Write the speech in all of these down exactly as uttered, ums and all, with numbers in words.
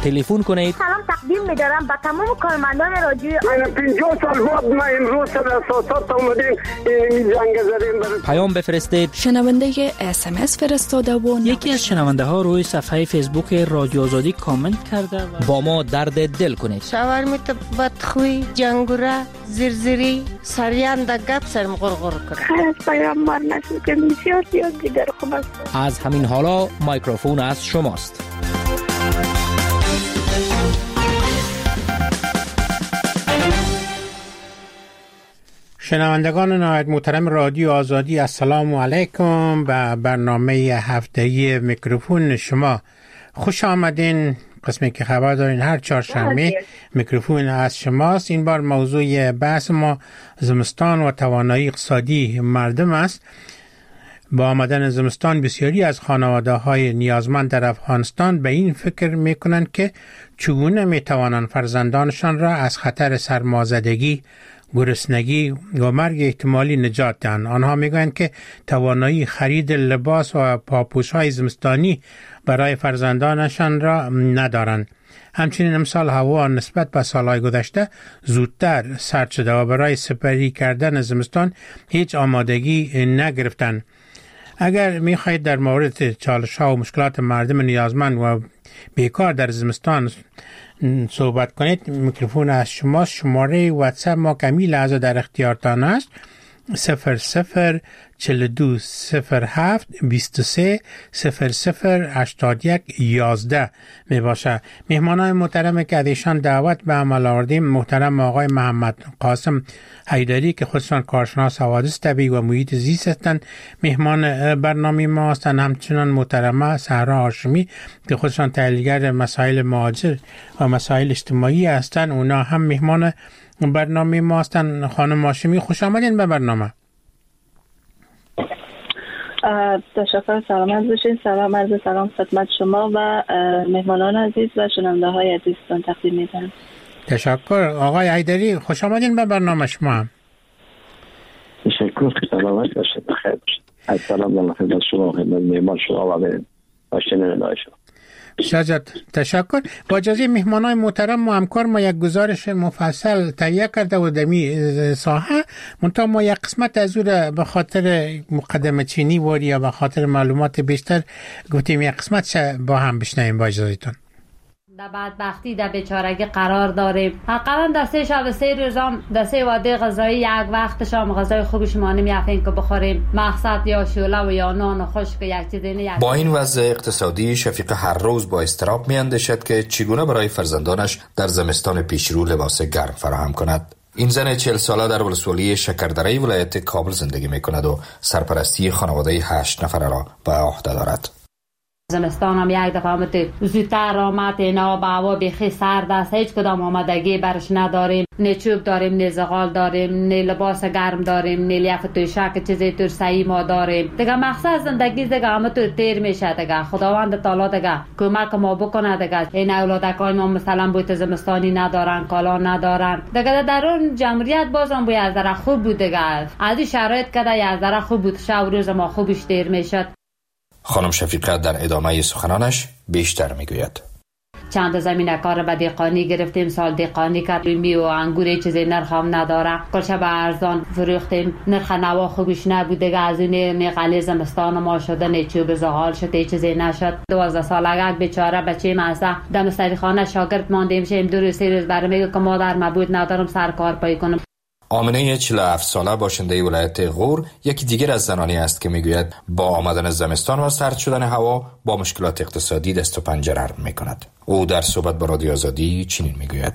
تلفن کنید. سلام تقدیم می‌دارم به تمام کارمندان رادیو. پنجاه سال بعد ما امروز سر اساسات اومدیم این جنگ زدیم. پیام بفرستید. شنونده اس ام اس فرستاده و یکی از شنونده ها روی صفحه فیسبوک رادیو آزادی کامنت کرده و با ما درد دل کنید. شاورمیت بدخوی جنگوره زرزری سریان دا گپ سرم غرغر کرد. خیر از پیامبر نشون که بسیار زیاد دیگر خوب است. از همین حالا میکروفون از شماست. شنوندگان نهایت محترم رادیو آزادی، السلام علیکم. به برنامه هفتگی میکروفون شما خوش آمدین. قسمی که خبر دارین هر چهارشنبه میکروفون از شماست. این بار موضوع بحث ما زمستان و توانایی اقتصادی مردم است. با آمدن زمستان بسیاری از خانواده های نیازمند در افغانستان به این فکر میکنند که چگونه میتوانند فرزندانشان را از خطر سرمازدگی، گرسنگی و مرگ احتمالی نجات دهند. آنها میگویند که توانایی خرید لباس و پاپوش‌های زمستانی برای فرزندانشان را ندارند. همچنین امسال هوا نسبت به سالهای گذشته زودتر سرد شده و برای سپری کردن زمستان هیچ آمادگی نگرفتند. اگر میخواهید در مورد چالش‌ها و مشکلات مردم نیازمند و بیکار در زمستان صحبت کنید، میکروفون از شما. شماره واتساپ ما کمی لحظه در اختیارتان است. صفر صفر چل دو صفر هفت بیست و سه صفر صفر هشتاد یک یازده می باشه. مهمانان محترم که ازشان دعوت به عمل آوردیم، محترم آقای محمد قاسم حیدری که خودشان کارشناس حوادث طبیعی و محیط زیست هستند، مهمان برنامه ما هستند. همچنان محترمه سهرا هاشمی که خودشان تحلیلگر مسائل مهاجر و مسائل اجتماعی هستند، اونا هم مهمان برنامه ما هستند. خانم هاشمی خوش آمدین به برنامه. تشکر، سلامت باشین. سلام عرض سلام خدمت شما و مهمانان عزیز و شنونده های عزیزتان تقدیم می‌کنم. تشکر. آقای حیدری خوش آمدین به برنامه شما. تشکر، سلامت باشید، بخیر باشید. السلام علیکم شما، خدمت مهمان شما و شنونده شما. شجاعت تشکر. با اجازه مهمانای محترم ما همکار ما یک گزارش مفصل تهیه کرده و دمی ساحه منتها ما یک قسمت از او را به خاطر مقدمه چینی واری یا به خاطر معلومات بیشتر گفتیم یک قسمت با هم بشنویم. با اجازهتون. در بدبختی در بیچارگی قرار داریم. حقا در سه شب سه روزام در سه وعده غذایی یک وقت شام غذای خوبش ما نمیافین که بخوریم، مقصد یا شوله و یا نان خشک یک چیزی نه. با این وضع اقتصادی شفیق هر روز با اضطراب میاندیشد که چگونه برای فرزندانش در زمستان پیشرو لباس گرم فراهم کند. این زن چهل ساله در ولسوالی شکردره ولایت کابل زندگی میکند و سرپرستی خانواده هشت نفره را به عهده دارد. زمستان هم یک دفعه آمده زودتر آمد، اینا با هوا بیخی سرد است، هیچ کدام آمادگی برش نداریم، نه چوب داریم، نه زغال داریم، نه لباس گرم داریم، نه لیاف توشک چیزی تور سعی ما داریم. دیگه مقصد زندگی دیگه همه طور تیر میشه. دیگه خداوند تعالی دیگه کمک ما بکنه. دیگه این اولادکای ما مثلا بوت زمستانی ندارن، کالا ندارن. دیگه در اون جمهوریت بازم باید از در خوب بود. دیگه از این شرایط که از در خوب بود، شب روز ما خوبش تیر میشد. خانم شفیقه در ادامه سخنانش بیشتر میگوید. چند زمین کار به دیقانی گرفتیم، سال دیقانی کردیم، می و انگور چیزی نرخ هم نداره، کلشه به ارزان فروختیم، نرخ نوا خوبش نبود. دیگه از این نقلی زمستان ما شده، نه چوب زغال شد، چیزی نشد. دوازده ساله یک بیچاره بچه ماسه دم مستریخانه شاگرد ماندیم شیم. دو روز سه روز برام میگه که مادر مبود ندارم سر کار پای کنم. آمنه چهل و هفت ساله باشنده ولایت غور یکی دیگر از زنانی است که میگوید با آمدن زمستان و سرد شدن هوا با مشکلات اقتصادی دست و پنجه نرم میکند. او در صحبت با رادیو آزادی چنین میگوید: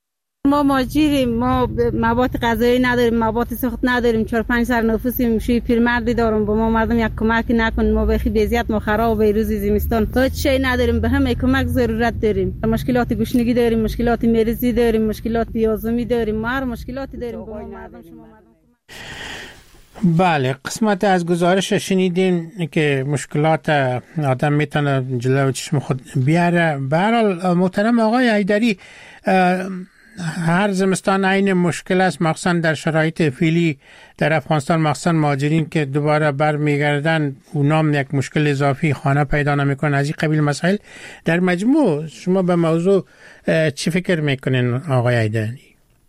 ما ماجیریم، ما مواد غذایی نداریم، مواد سخت نداریم، چهار پنج سر نفوسیم، شوی پیرمردی دارم، با ما مردم یک کمک نکن، ما بخی بیزیت ما خراب به روز زمستان هیچ شی نداریم، به همه کمک ضرورت داریم. مشکلات گوشنگی داریم، مشکلات مریضی داریم، مشکلات بیازمی داریم، ما هر مشکلاتی داریم، با ما مردم شما مردم. بله، قسمت از گزارش شنیدین که مشکلات آدم میتونه جلو چشم خود بیاره. به هر حال محترم آقای حیدری، هر زمستان عین مشکل است، مخصوصا در شرایط فعلی در افغانستان، مخصوصا مهاجرین که دوباره برمیگردن اونام یک مشکل اضافی خانه پیدا نمیکنن. از این قبیل مسائل در مجموع شما به موضوع چی فکر میکنین آقای عیدانی؟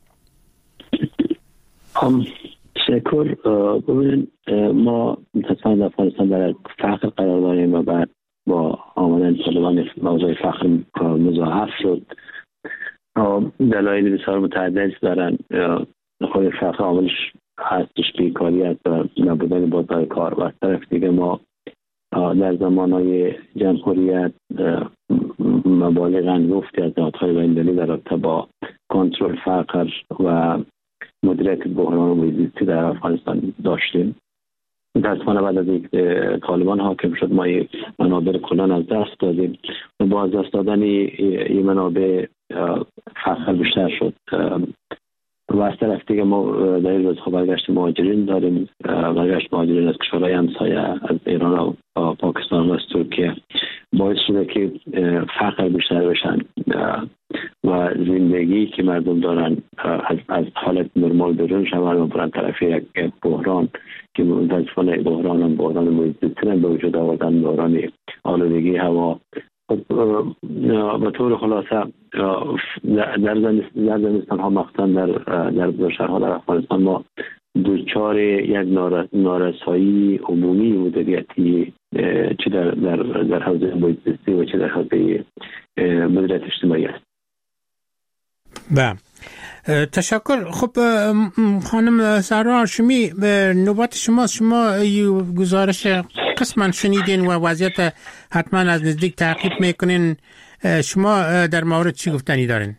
شکر. ببینید ما متاسفانه در افغانستان در فقر قرار داریم و بعد با آمدن طالبان موضوع فقر مضاعف شد. دلایل بسیار متعدد دارن. خود فقر عاملش هستش بیکاری است و نبودن بازار کار. و از طرف دیگه ما در زمانهای جمهوریت مبالغ انگفتی از نهادهای بین‌المللی در رابطه با کنترل فقر و مدیریت بحران محیط در افغانستان داشتیم. متاسفانه بعد از اینکه طالبان حاکم شد ما این منابع کلان از دست دادیم و با از دست دادن این منابع فقر بیشتر شد. و از طرف دیگه ما در این روزها برگشت مهاجرین داریم، برگشت مهاجرین از کشورهای همسایه، از ایران و پاکستان و از ترکیه، باعث شده که فقر بیشتر بشن و زندگی که مردم دارن از, از حالت نرمال بیرون شون و برن طرف یک بحران که متاسفانه بحران هم بحران محیط زیستی به وجود آوردن، بحران آلودگی هوا. به طور خلاصه در زمستان ها مخصوصا در در شهرها در افغانستان ما دوچار یک نارسایی عمومی مدیریتی چه در در در حوزه محیط زیستی و چه در حوزه مدیریت اجتماعی است. بله، تشکر. خب خانم سارا هاشمی، نوبت شما. شما گزارش قسما شنیدین و وضعیت حتما از نزدیک تعقیب میکنین. شما در مورد چی گفتنی دارین؟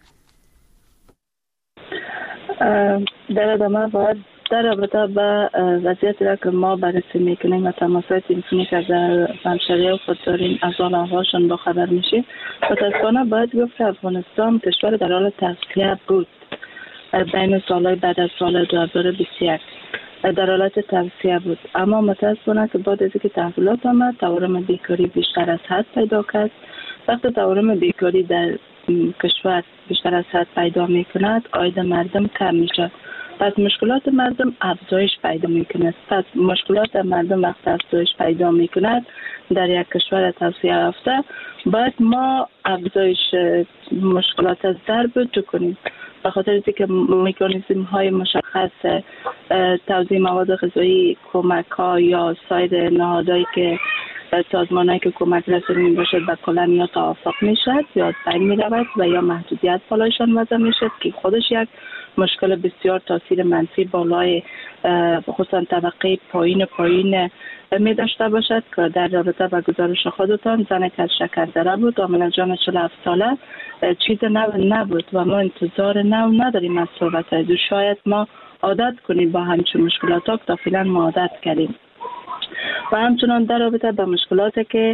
در ادامه باید در رابطه با وضعیتی را که ما بررسی میکنیم و تماسات تلفنی که در همشهری خود داریم از حال احوالشان با خبر میشیم، متاسفانه باید گفت که افغانستان کشور در حال تغذیه بود بین سالهای بعد از سال دو هزار و بیست و یک در حالت تغذیه بود. اما متاسفانه که بعد از اینکه تحولات آمد تورم بیکاری بیشتر از حد پیدا کرد. وقتی تورم بیکاری در کشور بیشتر از حد پیدا میکند عاید مردم کم میشه، پس مشکلات مردم افزایش پیدا میکند. پس مشکلات مردم وقت افزایش پیدا میکند در یک کشور توسعه یافته باید ما افزایش مشکلات از ضرب تو کنیم. به خاطر اینکه مکانیزم های مشخص توزیع مواد غذایی، کمک ها یا سایر نهادهایی که سازمانهایی که کمک رسانی می باشد به کلان یا توافق می شد یا بین می رود و یا محدودیت بالایشان وضع می شد که خودش یک مشکل بسیار تاثیر منفی بالای خصوصا طبقه پایین پایین می داشته باشد که در رابطه با گزارش خودتان زن که از شکردره بود آمنه جان چهل و هفت ساله چیز نو نبود و ما انتظار نو نداریم از صحبت های دو. شاید ما عادت کنیم با همچون مشکلات ها، تا فعلا ما عادت کردیم. و همچنان در رابطه با مشکلاتی که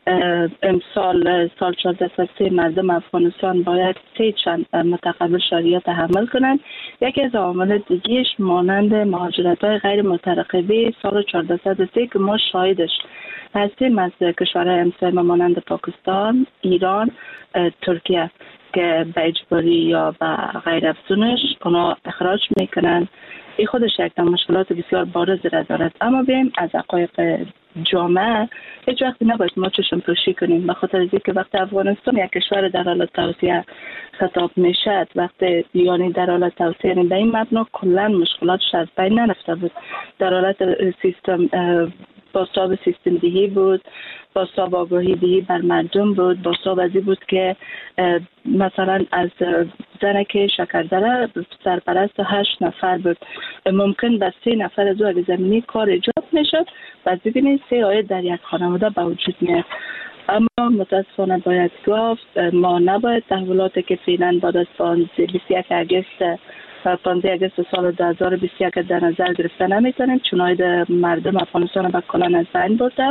امسال سال چهارده سه مردم افغانستان باید سه چند متقابل شریعت تحمل کنند. یکی از عوامل دیگیش مانند مهاجرت های غیر مترقبه سال چهارده سه که ما شاهدش هستیم از کشورهای همسایه مانند پاکستان، ایران، ترکیه که به اجباری یا به غیر افزونش اونا اخراج میکنن. این خودش یک مشکلات بسیار بارز را دارد. اما بیم از حقایق جامعه هیچ وقتی نباید ما چشم پوشی کنیم، به خاطر اینکه وقتی افغانستان یک کشور در حال توسعه خطاب میشد، وقتی یعنی در حال توسعه به این مبنا کلا مشکلاتش از بین نرفته بود. در حالت سیستم بازتاب سیستم دهی بود، بازتاب آگاهی دهی بر مردم بود، بازتاب ازی بود که مثلا از زنه که شکردره سرپرست هشت نفر بود، ممکن به سه نفر از او اگه زمینی کار ایجاد میشد و ببینید سه آیه در یک خانواده به وجود میاد. اما متاسفانه باید گفت ما نباید تحولاتی که فعلا بعد از بیست و یک اگست پانزده اگست سال دو هزار و بیست و یک در نظر گرفته نمیتونیم، چون عاید مردم افغانستان به کلان از بین برده.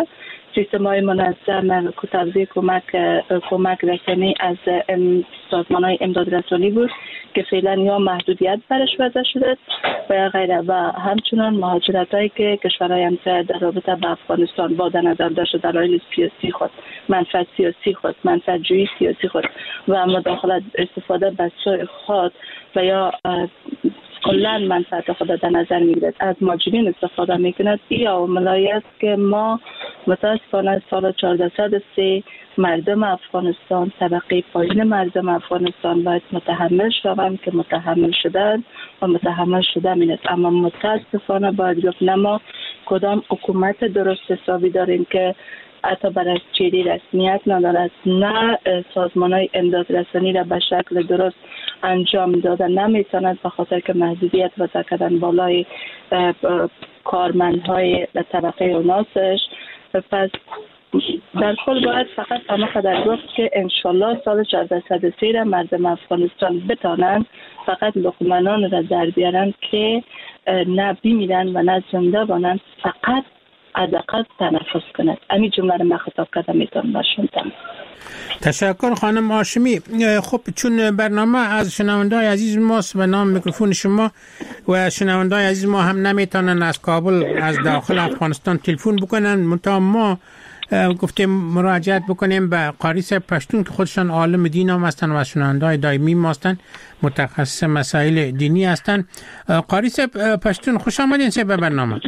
سیستم های منظم توزیع کمک کمک رسانی از سازمان های امداد رسانی بود که فعلا یا محدودیت برش وضع شده و غیره و همچنان مهاجرت هایی که کشورهای همسایه در رابطه با افغانستان با در نظر داشت دلایل سیاسی خود، منفعت سیاسی خود، منفعت جویی سیاسی خود و مداخلت استفاده به سوی خود و یا کلا منفعت خود در نظر میگیرد از مهاجرین استفاده میکند. این عواملی است که ما متاسفانه سال چهارده صد و سه مردم افغانستان، طبقه پایین مردم افغانستان باید متحمل شوند که متحمل شدن و متحمل شده مینست. اما متاسفانه باید گفت نه ما کدام حکومت درست حسابی داریم که حتی برای چیری رسمیت ندارد، نه سازمان های امداد رسانی را به شکل درست انجام دادن نمیتواند به خاطر که محدودیت وضع کردن بالای کارمندهای طبقه اوناسش. پس در کل باید فقط اما قدر گفت که انشالله سال چهارده صد و سه را مردم افغانستان بتانند فقط لقمنان را در بیارند که نه بیمیرن و نه زنده بانند، فقط حداقل تنفس کند. همین جمله را من خطاب کردم میتونم برشوندم. تشکر خانم هاشمی. خب چون برنامه از شنونده‌های عزیز ماست و نام میکروفون شما و شنونده‌های عزیز ما هم نمیتونن از کابل از داخل افغانستان تلفن بکنن، منتها ما گفتیم مراجعت بکنیم به قاری صاحب پشتون که خودشان عالم دین هم هستن و شنونده‌های دائمی ما هستن، متخصص مسائل دینی هستن. قاری صاحب پشتون خوش آمدین صاحب به برنامه.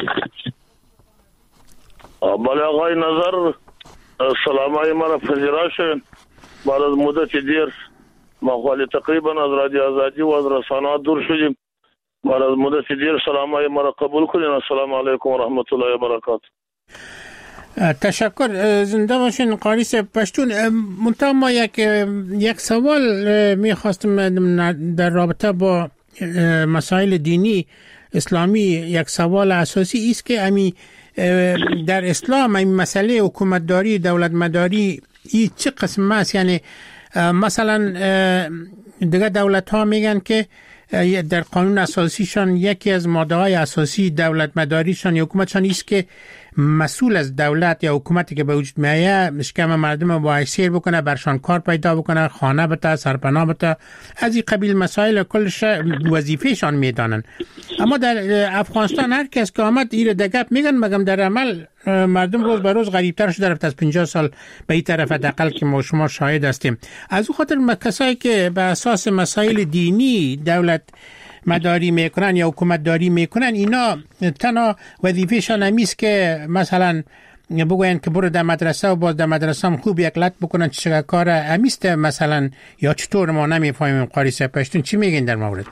بله آقای نظر، سلام های مرا پذیرا شد. بعد از مدت دیر ما خالی تقریبا از رادیو آزادی و از رسانه دور شدیم. بعد از مدت دیر سلام های مرا قبول کنین. السلام علیکم و رحمت الله و برکاته. تشکر، زنده باشین قاری صاحب پشتون. منتها ما یک یک سوال میخواستم در رابطه با مسائل دینی اسلامی. یک سوال اساسی است که امی در اسلام این مسئله حکومتداری دولت مداری این چه قسم است؟ یعنی مثلا دیگه دولت ها میگن که در قانون اساسیشان یکی از ماده های اساسی دولت مداریشان یا حکومتشان است که مسئول از دولت یا حکومتی که به وجود میایه مشکم مردم با سیر بکنه، برشان کار پیدا بکنه، خانه بده، سرپناه بده، از این قبیل مسائل کلش وظیفهشان میدانن. اما در افغانستان هر کس که آمد ایره دگپ میگن، مگم در عمل مردم روز به روز غریبتر شده رفت از پنجاه سال به این طرف حداقل که ما شما شاهد هستیم. از او خاطر کسایی که به اساس مسائل دینی دولت مداری میکنن یا حکومت داری میکنن، اینا تنها وظیفهشان همیست که مثلا بگوین که برو در مدرسه و باز در مدرسه هم خوب یک لط بکنن، چه کار همیست مثلا، یا چطور؟ ما نمیفهمیم. قاری صاحب پشتون چی میگین در مورد؟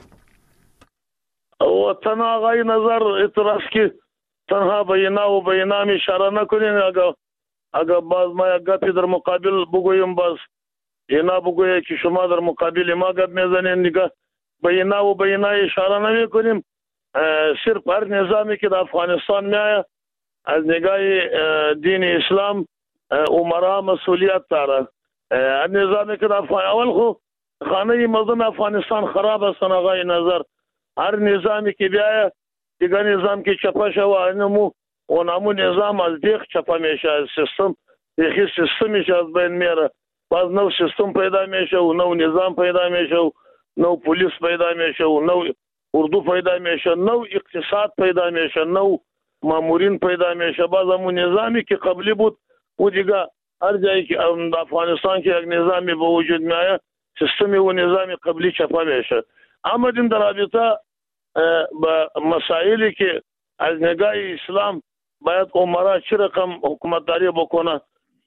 و تنها آقای نظر اعتراض که تنها بینا و بینا می اشاره نکنین. اگر اگر باز ما یک گپی در مقابل بگویم، باز اینا بگویه که شما در مقابل ما گپ میزنین، نگاه بینا و بینا اشاره نمی کنیم. صرف هر نظامی که در افغانستان میایه از نگاه دین اسلام عمرا مسئولیت داره. هر نظامی که در افغانستان اول خو خانه مردم افغانستان خراب است آقای نظر. هر نظامی که بیایه دیگه نظام که چپا شوه انمو و نمو نظام از دیخ چپا میشه، از سیستم دیخی سیستمش از بین میره. باز نو سیستم پیدا میشه و نو نظام پیدا میشه و نو پولیس پیدا میشه و نو اردو پیدا میشه، نو اقتصاد پیدا میشه، نو مامورین پیدا میشه. باز همون نظامی که قبلی بود و دیگه هر جایی که افغانستان که یک نظامی به وجود میایه سیستمی و نظامی قبلی چپا میشه. اما دیم در رابطه با مسائلی که از نگاه اسلام باید عمرا چه رقم حکومتداری بکنه،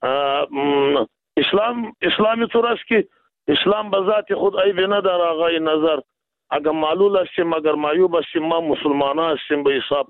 اسلام اسلامی طور است که اسلام به ذات خود عیبی نداره آقای نظر. اگر معلول هستیم، اگر معیوب هستیم، ما مسلمان هستیم به حساب.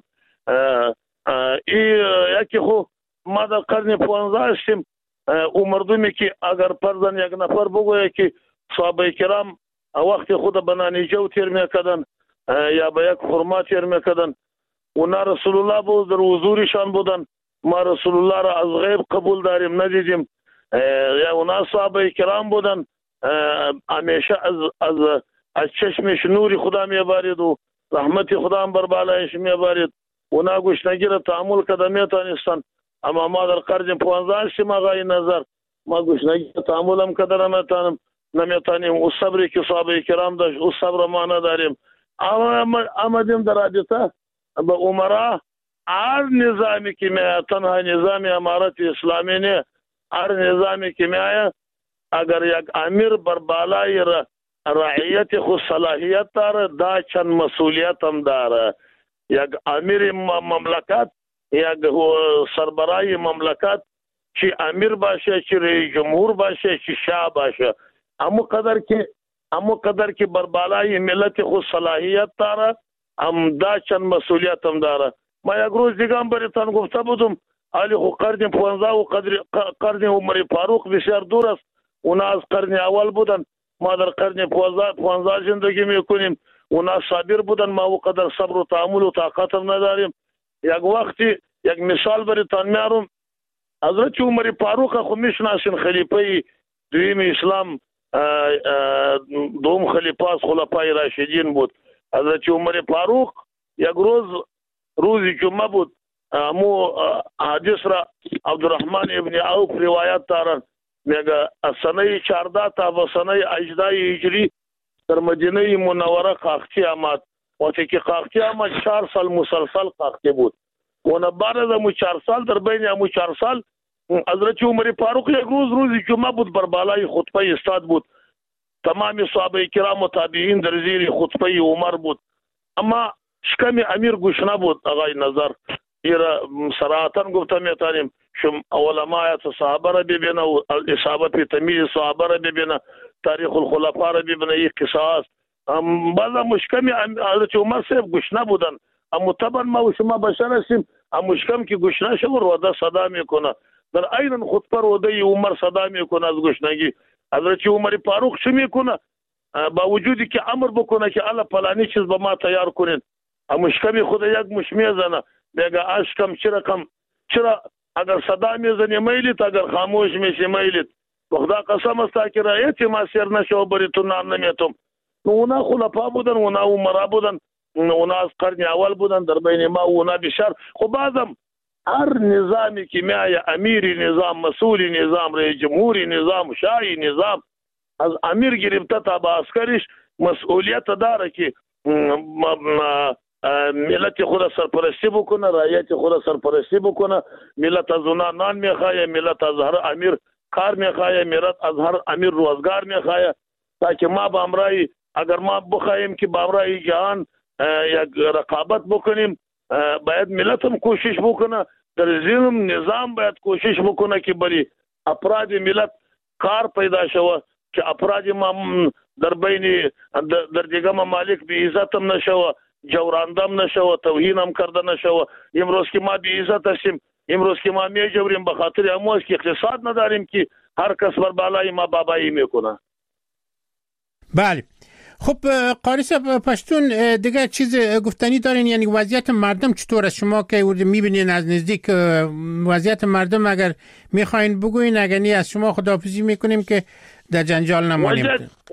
ای یکی خو ما در قرن پانزده هستیم. او مردمی که اگر پرزن یک نفر بگویه که صحابه کرام وقت خود به نانیجو تیر میکردن یا به یک خرما تیر میکردن، اونا رسول الله بود در حضورشان بودن، ما رسول الله را از غیب قبول داریم ندیدیم. یا اونا صحابه کرام بودن، همیشه از از از چشمش نوری خدا میبارید و رحمت خدا هم بر بالایش میبارید. اونا گوشنگی را تحمل کرده میتونستن. اما ما در قرن پانزده شیم آقای نظر ما گشنگی تعاملم کدر نمیتونم نمیتونیم او صبری که صحابه کرام داشت او صبر ما نداریم. اما آمدیم در رابطه به عمرا هر نظامی که میاد تنها نظام امارت اسلامی نه، هر نظامی که میاد اگر یک امیر بر بالای رعیت خود صلاحیت داره دا چند مسئولیت هم داره. یک امیر مملکت یک سربرای مملکت چی امیر باشه چی رئیس جمهور باشه چی شاه باشه همو قدر که همو قدر که بر بالای ملت خود صلاحیت داره هم دا چند مسئولیت هم داره. ما یک روز دیگه هم برایتان گفته بودم علی خو قرن پانزده و قرن عمر فاروق بسیار دور است، اونا از قرن اول بودن، ما در قرن پانزده زندگی میکنیم، اونا صابر بودن، ما او قدر صبر و تحمل و طاقت هم نداریم. یک وقتی یک مثال برایتان میارم، حضرت عمر فاروق خو میشناسین خلیفه دویم اسلام دوم خلیفه از خلفای راشدین بود. حضرت عمر فاروق یک روز روز جمعه بود، مو حدیث را عبدالرحمن ابن عوف روایت دارن میگه از سنه چهارده تا به سنه هجده هجری در مدینه منوره قحطی آمد. وقتی که قحطی آمد چهار سال مسلسل قحطی بود. اون بعد از مو چهار سال در بین مو چهار سال حضرت عمر فاروق یک روز روز جمعه بود بر بالای خطبه استاد بود. تمام صحابه کرام و تابعین در زیر خطبه عمر بود. اما شکم امیر گوش نبود آقای نظر. ایرا صراحتاً گفتم میتونیم شم علماء صحابه را ببینه و اصحابه پی تمیز صحابه را ببینه، تاریخ الخلفاء را ببینه، یک قصه است. بعضا مشکم حضرت عمر صاحب گوش نبودن، اما طبعا ما و شما بشر هستیم، اما مشکم که گوش نشه و روده صدا میکنه. در عین خطبه روده عمر صدا میکنه از گوشنگی. حضرت عمر فاروق چه میکنه؟ با وجودی که امر بکنه که الله فلانی چیز به ما تیار کنین، اما مشکم خود یک مش میزنه میگه اشکم چرا کم چرا اگر صدا میزنی میلیت، اگر خاموش میشی میلیت. خدا قسم است که رایت ما سر نشه و بریتون نام نمیتم. اونا خلفا بودن، اونا عمرا بودن، اونا از قرن اول بودن، در بین ما اونا بشر. خب بعضم هر نظامی که میای امیری نظام، مسئولی نظام، رئیس جمهوری نظام، شاهی نظام، از امیر گرفته تا با عسکرش مسئولیت داره که ملت خود سرپرستی بکنه، رعیت خود سرپرستی بکنه. ملت از اونا نان میخواه، ملت از هر امیر کار میخواه، ملت از هر امیر روزگار میخواه، تاکه ما با امرای اگر ما بخواهیم که با امرای جهان یک رقابت بکنیم، باید ملت هم کوشش بکنه، در زیرم نظام باید کوشش بکنه که بری افراد ملت کار پیدا شوه، که افراد ما در بین در دیگه ممالک بی عزت هم نشوه، جوراندم نشوه، توهین هم کرده نشوه. امروز که ما بی عزت هستیم، امروز که ما می جوریم به خاطر امروز که اقتصاد نداریم که هر کس بر بالای ما بابایی میکنه. بله. خب قاری صاحب پشتون دیگه چیز گفتنی دارین؟ یعنی وضعیت مردم چطور است؟ شما که میبینین از نزدیک وضعیت مردم، اگر میخواین بگوین، اگر نی از شما خداحافظی میکنیم که در جنجال نمانیم.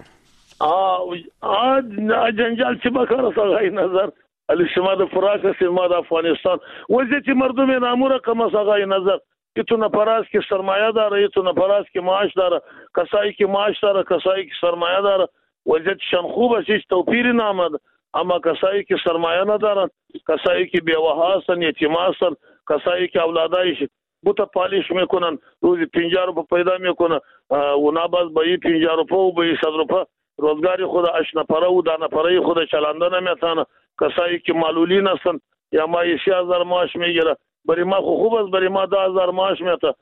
آه آه جنجال چه بکار است آقای نظر؟ علی شما در فراق هستید، ما در افغانستان. وضعیت مردم نامور رقم است آقای نظر. یه تو نفر است که سرمایه داره، یه تو نفر است که معاش داره، کسایی که معاش داره، کسایی که سرمایه داره. وضعیتشان خوب است، هیچ توپیری نامد. اما کسایی که سرمایه ندارن، کسایی که بیوه هستن، یتیم هستن، کسایی که اولادایش بوتا پالیش میکنن، روزی پنجاه روپه پیدا میکنه، اونا باز با این پنجاه روپه و با این صد روپه روزگاری خود اش نفره و دا نفره خود چلنده نمیتانه. کسایی که معلولین هستن یا ما سی هزار معاش میگیره، برای ما خوب است، برای ما ده هزار معاش میته،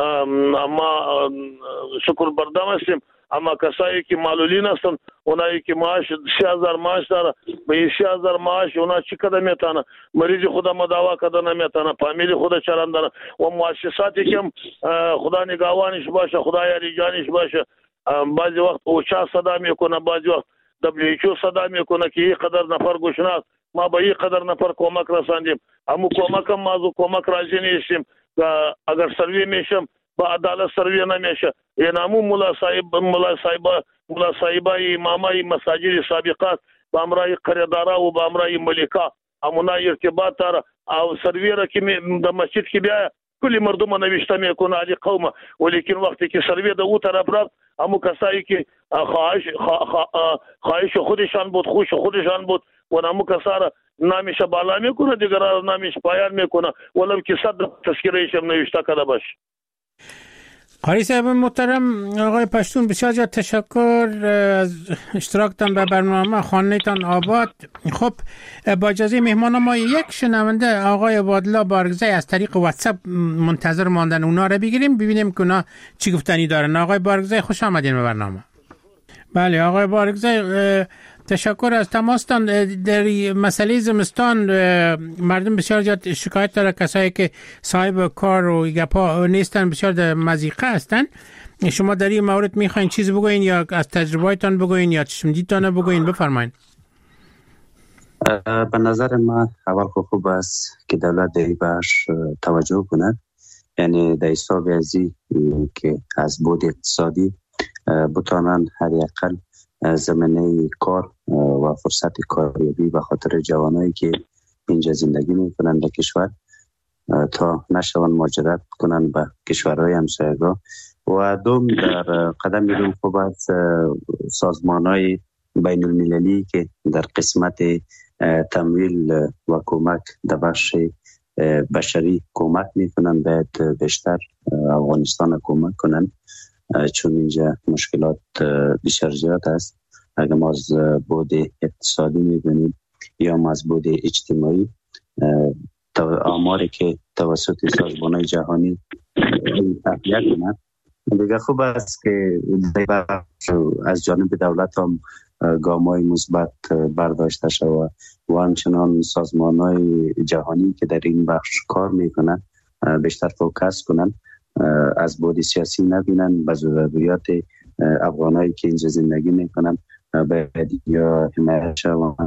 اما شکر بردم هستیم. اما کسایی که معلولین هستن، اونایی که معاش سی هزار معاش داره، به سی هزار معاش اونا چی کده میتانه؟ مریض خدا مداوا کده نمیتانه، فامیلی خدا چرندانه و مؤسساتی که خدا نگاوانش باشه، خدا یاری جانش باشه. بعضی وقت اوچا صدا میکنه، بعضی وقت دبلیو ایچ او صدا میکنه که این قدر نفر گشنه، ما به این قدر نفر کمک رساندیم، اما کمک هم ما کمک راضی نیستیم. اگر سروی میشم با عدالت سروی نمیشه. این همون مولا صاحب مولا صاحب مولا صاحبای امامای مساجد سابقات با امرای قریدارا و با امرای ملکا امونا ارتباط داره او سروی را که د مسجد کې بیا کلی مردم نوشته میکنه علی قوم، ولیکن وقتی که سروی در اون طرف رفت همون کسایی که خواهش خواهش خودشان بود، خوش خودشان بود و همون کسا را نامش بالا میکنه، دیگر را نامش پایان میکنه، ولو که صد تذکرهش هم نوشته کرده باش. قاری صاحب محترم، آقای پشتون بسیار زیاد تشکر از اشتراکتان به برنامه خانه‌تان آباد. خب با اجازه مهمان ما یک شنونده آقای عبادالله بارگزی از طریق واتساپ منتظر ماندن اونا رو بگیریم ببینیم که اونا چی گفتنی دارن. آقای بارگزی خوش آمدین به برنامه. بله آقای بارگزی، تشکر از تماستان. در مسئله زمستان مردم بسیار زیاد شکایت داره، کسایی که صاحب کار و گپا نیستن بسیار در مضیقه هستن. شما در این مورد میخواین چیز بگوین یا از تجربه‌تان بگوین یا چشمدیدتان بگوین؟ بفرمایید. به نظر من اول خوب است که دولت در این بخش توجه کند، یعنی در حساب ازی که از بود اقتصادی بتانن هر یقل زمینه کار و فرصت کاریابی به خاطر جوانایی که اینجا زندگی میکنن در کشور تا نشون مهاجرت کنن به کشورهای همسایگان. و دوم در قدم میدون خوب از سازمانهای بین المللی که در قسمت تمویل و کمک در بخش بشری کمک میکنن باید بیشتر افغانستان کمک کنن، چون اینجا مشکلات بسیار زیاد است. اگر ما از بود اقتصادی میبینیم یا ما از بود اجتماعی، آماری که توسط سازمان‌های جهانی تحلیل کنند، دیگه خوب است که از جانب دولت هم گام‌های مثبت برداشته شود و همچنان سازمان‌های جهانی که در این بخش کار میکنند بیشتر فوکس کنند، از بود سیاسی نبینن، به ضروریات افغانایی که اینجا زندگی میکنن باید یا حمایت شود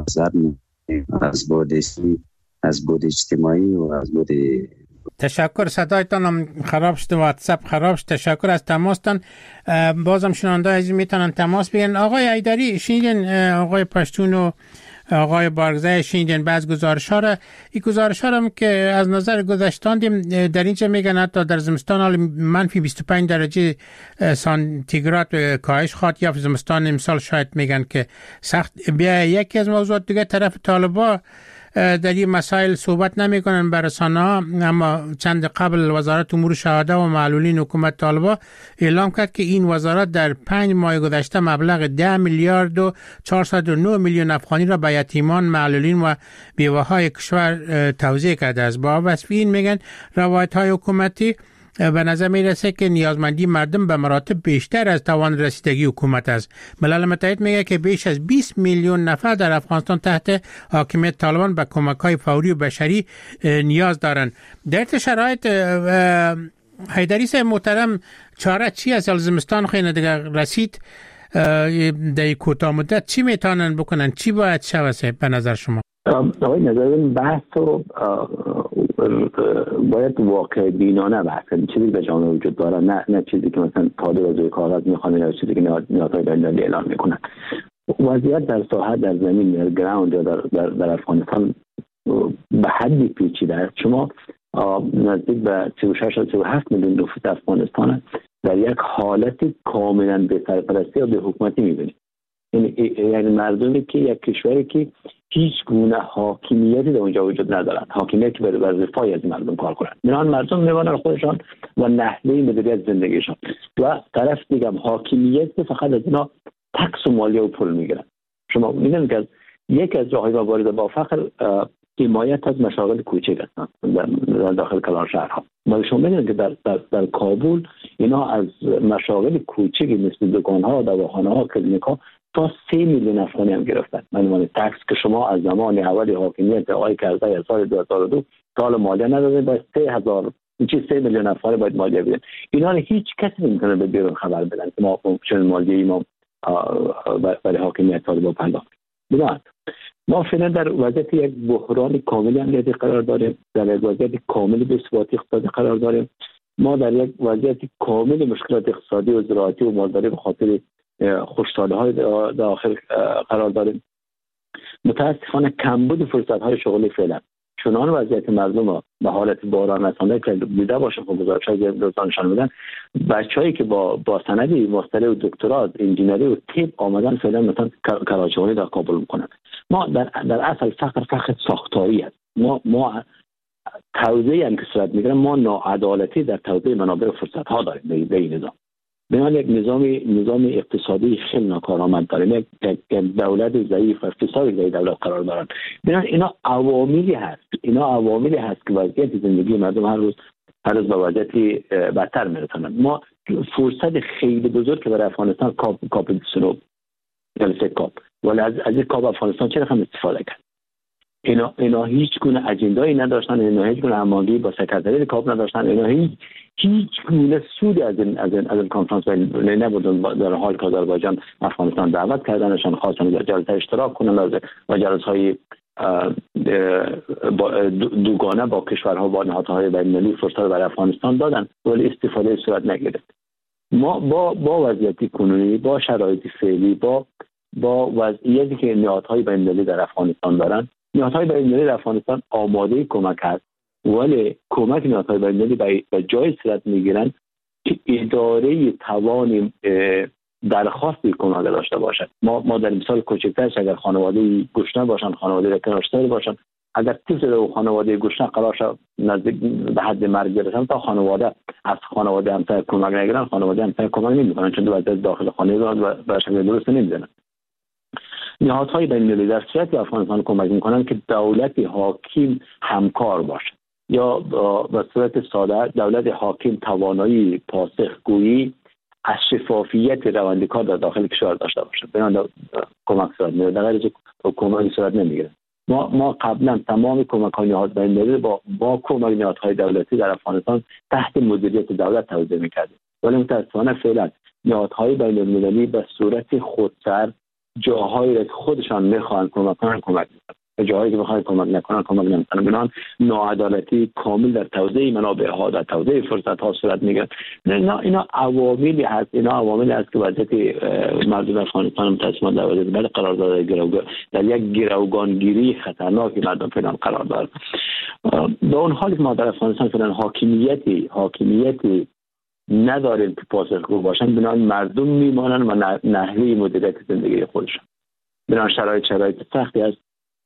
از بود از بود اجتماعی و از بود. تشکر. صدایتان هم خراب شده، واتساپ خراب شده. تشکر از تماستان. بازم شنونده عزیز میتونن تماس بگیرن. آقای ایدری شنیدین آقای پشتون و آقای بارگزی شنیدین بعض گزارش ها را. این گزارش ها را که از نظر گذشتان دیم در اینجا میگن حتی در زمستان حال منفی بیست و پنج درجه سانتیگراد کاهش خواهد یافت. زمستان امسال شاید میگن که سخت. بیا یکی از موضوعات دیگه، طرف طالبا در این مسائل صحبت نمی کنن بر رسانه ها، اما چند قبل وزارت امور شهاده و معلولین حکومت طالبا اعلام کرد که این وزارت در پنج ماه گذشته مبلغ ده میلیارد و چهارصد و نه میلیون افغانی را به یتیمان، معلولین و بیوه های کشور توزیع کرده است. با وصف این میگن روایت های حکومتی به نظر میرسه که نیازمندی مردم به مراتب بیشتر از توان رسیدگی حکومت است. ملل متحد میگه که بیش از بیست میلیون نفر در افغانستان تحت حاکمیت طالبان به کمک‌های فوری و بشری نیاز دارند. در این شرایط حیدری صاحب محترم، چاره چی است؟ زمستان خیلی دیگه رسید، در کوتاه مدت چی میتونن بکنن؟ چی باید شود به نظر شما؟ آقای نظر بحث رو باید واقع بینانه بحث کنیم، چیزی به جامعه وجود داره، نه نه چیزی که مثلا طالب از روی کاغذ میخوانه یا چیزی که نیازهای بین‌المللی اعلان میکنن. وضعیت در ساحه، در زمین، در گراوند یا در, در, در افغانستان به حدی پیچیده است. شما نزدیک به سی و شش تا سی و هفت میلیون نفوس افغانستان در یک حالت کاملا به سرپرستی و به حکومتی میبینید. یعنی یعنی مردمی که یک کشوری که هیچ گونه حاکمیتی در اونجا وجود ندارند، حاکمیتی که بر رفاه از مردم کار کنند. میان مردم میوانن خودشان و نحوه مدیریت زندگیشان و طرف دیگه حاکمیت فقط از اینا تکس و مالیه و پول میگیرن. شما میدونید که یک از راههای مبارزه با فقر حمایت از مشاغل کوچک هستند در داخل کلان شهرها. ما شما میدونید که در, در در کابل اینا از مشاغل کوچکی مثل دکان‌ها، دواخانه‌ها، کلینیک‌ها تا سه میلیون افغانی هم گرفتن. من تکس که شما از زمان اولی حاکمیت آقای کرزی از سال دو هزار و دو سال مالیه نداده، باید سه هزار چیز سه میلیون افغانی باید مالیه بدن. اینا هیچ کسی نمیتونه به بیرون خبر بدن که ما چون مالیه ما برای حاکمیت طالبان پرداخت. ببینید ما فعلا در وضعیت یک بحران کامل امنیتی قرار داریم، در یک وضعیت کامل بی‌ثباتی اقتصادی قرار داریم. ما در یک وضعیت کامل مشکلات اقتصادی و زراعتی و مالداری به خاطر خوش‌حالی‌های داخل قرار داریم. متاسفانه کمبود فرصت‌های شغلی فعلا. چنان وضعیت مردم به حالت بحران رسانده که دیده باشه خب گزارش‌های دوستان نشان میدن بچه‌ای که با با سند ماستر و دکترا انجینری و طب آمدن فعلا مثلا کراچوانی در کابل میکنن. ما در در اصل فقر فقر ساختاری است. ما ما توزیع هم که صورت میگیره ما ناعدالتی در توزیع منابع و فرصت ها داریم به این نظام. بنابراین یک نظامی نظام اقتصادی خیلی ناکارآمد داریم، یک یک دولت ضعیف اقتصادی در دولت قرار دارن. بنابراین اینا عواملی هست اینا عواملی هست که وضعیت زندگی مردم هر روز هر روز به وضعیتی بدتر میرسونن. ما فرصت خیلی بزرگ که برای افغانستان کاپ کاپ سنوب جلسه کاپ ولی از از کاپ افغانستان چه رقم استفاده کرد؟ اینا اینا هیچ گونه اجندایی نداشتن، اینا هیچ گونه هماهنگی با سکرتری کاپ نداشتن، اینا هیچ هیچ گونه سودی از این از این از این کنفرانس نبودن. در حال که آذربایجان افغانستان دعوت کردنشان خواستن در جلسه اشتراک کنن و جلسه‌های دوگانه با کشورها با نهادهای بین‌المللی فرصت برای افغانستان دادن ولی استفاده صورت نگرفت. ما با با وضعیت کنونی، با شرایط فعلی، با با وضعیتی که نهادهای بین‌المللی در افغانستان دارن، نهادهای بین‌المللی در افغانستان آماده کمک هست ولی کمک نهادهای بین‌المللی به جای صورت میگیرن که اداره توان درخواست کمک داشته باشد. ما ما در مثال کوچکترش اگر خانواده گشنه باشن، خانواده کنارشتری باشن، اگر طفل و خانواده گشنه قرار شد نزدیک به حد مرگ برسن تا خانواده از خانواده همسر کمک نگیرن، خانواده همسر کمک نمیکنن چون وضعیت داخل خانه را به شکل درست نمیدونن. نهادهای بین‌المللی در صورتی افغانستان کمک میکنن که دولت حاکم همکار باشه یا به صورت ساده دولت حاکم توانایی پاسخگویی از شفافیت روند کار در داخل کشور داشته باشه. بنابراین کمک صورت میگیره، در غیر از کمک صورت نمیگیره. ما ما قبلا تمام کمک‌های نهاد بین‌المللی با با کمک نهادهای دولتی در افغانستان تحت مدیریت دولت توزیع می‌کردیم ولی متأسفانه فعلا نهادهای بین‌المللی به صورت خودسر جاهایی را که خودشان میخوان کمک کنن کمک میکنن، جاهایی که میخوان کمک نکنن کمک نمیکنن. بنابراین ناعدالتی کامل در توزیع منابع ها، در توزیع فرصت ها صورت میگیره. اینا اینا عواملی هست اینا عواملی هست که وضعیت مردم افغانستان متأسفانه در وضعیت بد قرار داده، گروگان در یک گروگانگیری خطرناکی مردم فعلا قرار داره. به اون حالی که ما در افغانستان فعلا حاکمیتی حاکمیتی نداریم که پاسخگو باشن، بنابراین مردم میمانن و نحوه مدیریت زندگی خودشون بنابراین شرایط شرایط سختی است.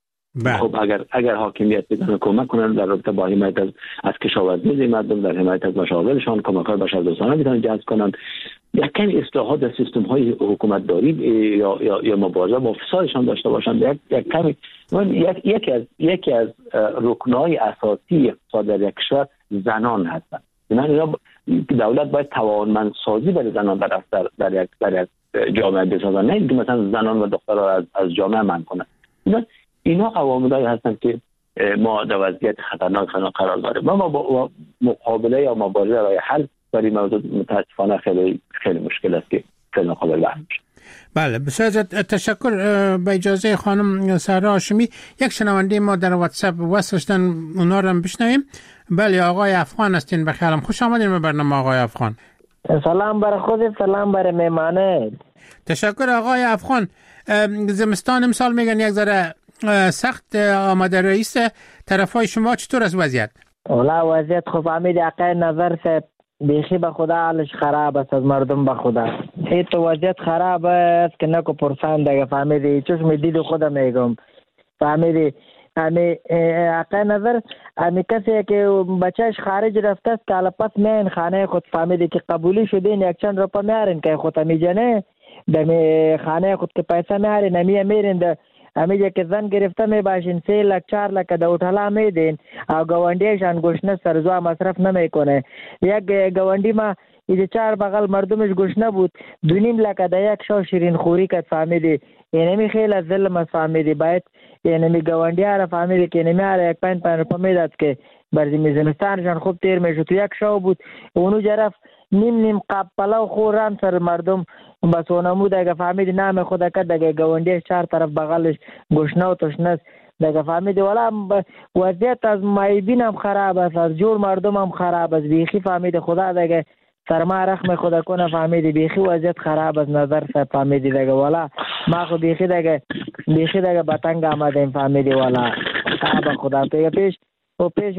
خب اگر اگر حاکمیت بتونه کمک کنن در رابطه با حمایت از از کشاورزی مردم، در حمایت از مشاغلشان، کمک‌های بشردوستانه بتونن جذب کنن، یک کمی اصلاحات در سیستم‌های حکومتداری یا یا یا مبارزه با فسادشان داشته باشند، یک یک کمی یک یکی از یکی از رکن‌های اساسی اقتصاد در یک کشور زنان هستند. اینا دولت باید توانمندسازی برای زنان در در در یک در یک جامعه بسازن، نه اینکه مثلا زنان و دخترها از از جامعه منع کنن. اینا اینا عواملی هستند که ما در وضعیت خطرناک قرار داریم. ما با مقابله یا مبارزه برای حل برای موضوع متاسفانه خیلی خیلی مشکل است که خیلی قابل فهم میشه. بله بسیار تشکر. به اجازه خانم سهرا هاشمی یک شنونده ما در واتساپ وصل شدن، اونا رو هم بشنویم. بله آقای افغان هستین، بخیرم خوش آمدین به برنامه آقای افغان. سلام برای خود، سلام برای مهمانه. تشکر آقای افغان. زمستان امسال میگن یک ذره سخت آمده، رئیس طرفای شما چطور است وضعیت؟ والا وضعیت خوب امید عقای نظر سے بیخی به خدا حالش خراب است، از مردم به خدا این تو وضعیت خراب است که نکو پرسان دیگه فهمیدی، چوش می دید خودم میگم فهمیدی. امی عقای نظر امی کسی که بچهش خارج رفته است که پس میان خانه خود فهمیدی که قبولی شدین یک چند روپا میارین که خود امی جنه در خانه خود که پیسه میارین امی میرین در امیجا که زن گرفته می باشین سه لک چهار لک در اوتلا میدین او گوانڈیشان گوشنه سرزوا مصرف نمیکنه. یک گوانڈی ما ایده چهار بغل مردمش گوشنه بود دو نیم لک در یک شو شیرین خوری کد فهمیدی. اینمی خیلی از ظلم از فهمیدی باید اینمی گوانڈی ها را فهمیدی که اینمی ها را یک پنج پنج روپا میداد که برزی زمستانشان خوب تیر میشد. تو یک شو بود اونو جرف نیم نیم قاب پلاو خوران سر مردم بس اونمو دیگه فهمیدی نام خود که دیگه گوانډیش چهار طرف بغلش گوشنه و تشنه دیگه فهمیدی. والا وضعیت از مایبین هم خراب است، از جور مردم هم خراب است بیخی فهمیدی. خدا دیگه سرما رحم خدا کنه فهمیدی، بیخی وضعیت خراب است نظر صاحب فهمیدی دیگه. والا ما خو بیخی دیگه بیخی دیگه بتنگ آمدیم فهمیدی. والا به خدا پیگه پیش و پیش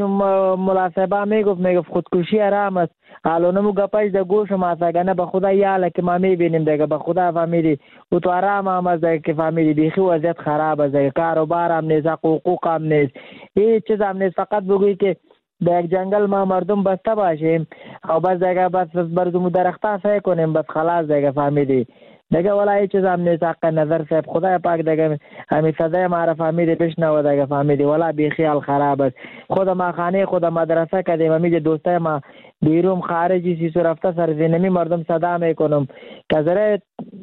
ملاصبه میگفت میگفت خودکشی حرام است. الان مو گپایش در گوش ما سگنه به خدا یاله که ما میبینیم دیگه به خدا فهمیدی و تو حرام هم از دیگه که فهمیدی بیخی وضعیت خراب است دیگه، کاروبار هم نیست، حقوق هم نیست، هیچ چیز هم نیست. فقط بگویی که در یک جنگل ما مردم بسته باشیم او بس دیگه بس بردم درخته سعی کنیم بس خلاص دیگه فهمیدی دیگه ولا هیچ چیز هم نیست. حق نظر صاحب خدای پاک دیگه همین صدای ما را فهمیدی پیش نو دیگه فهمیدی ولا بیخیال خراب است. خود ما خانه خود مدرسه کردیم همین دوستای ما بیرون خارجی سی سو رفته سرزینمی مردم صدا میکنم که ذره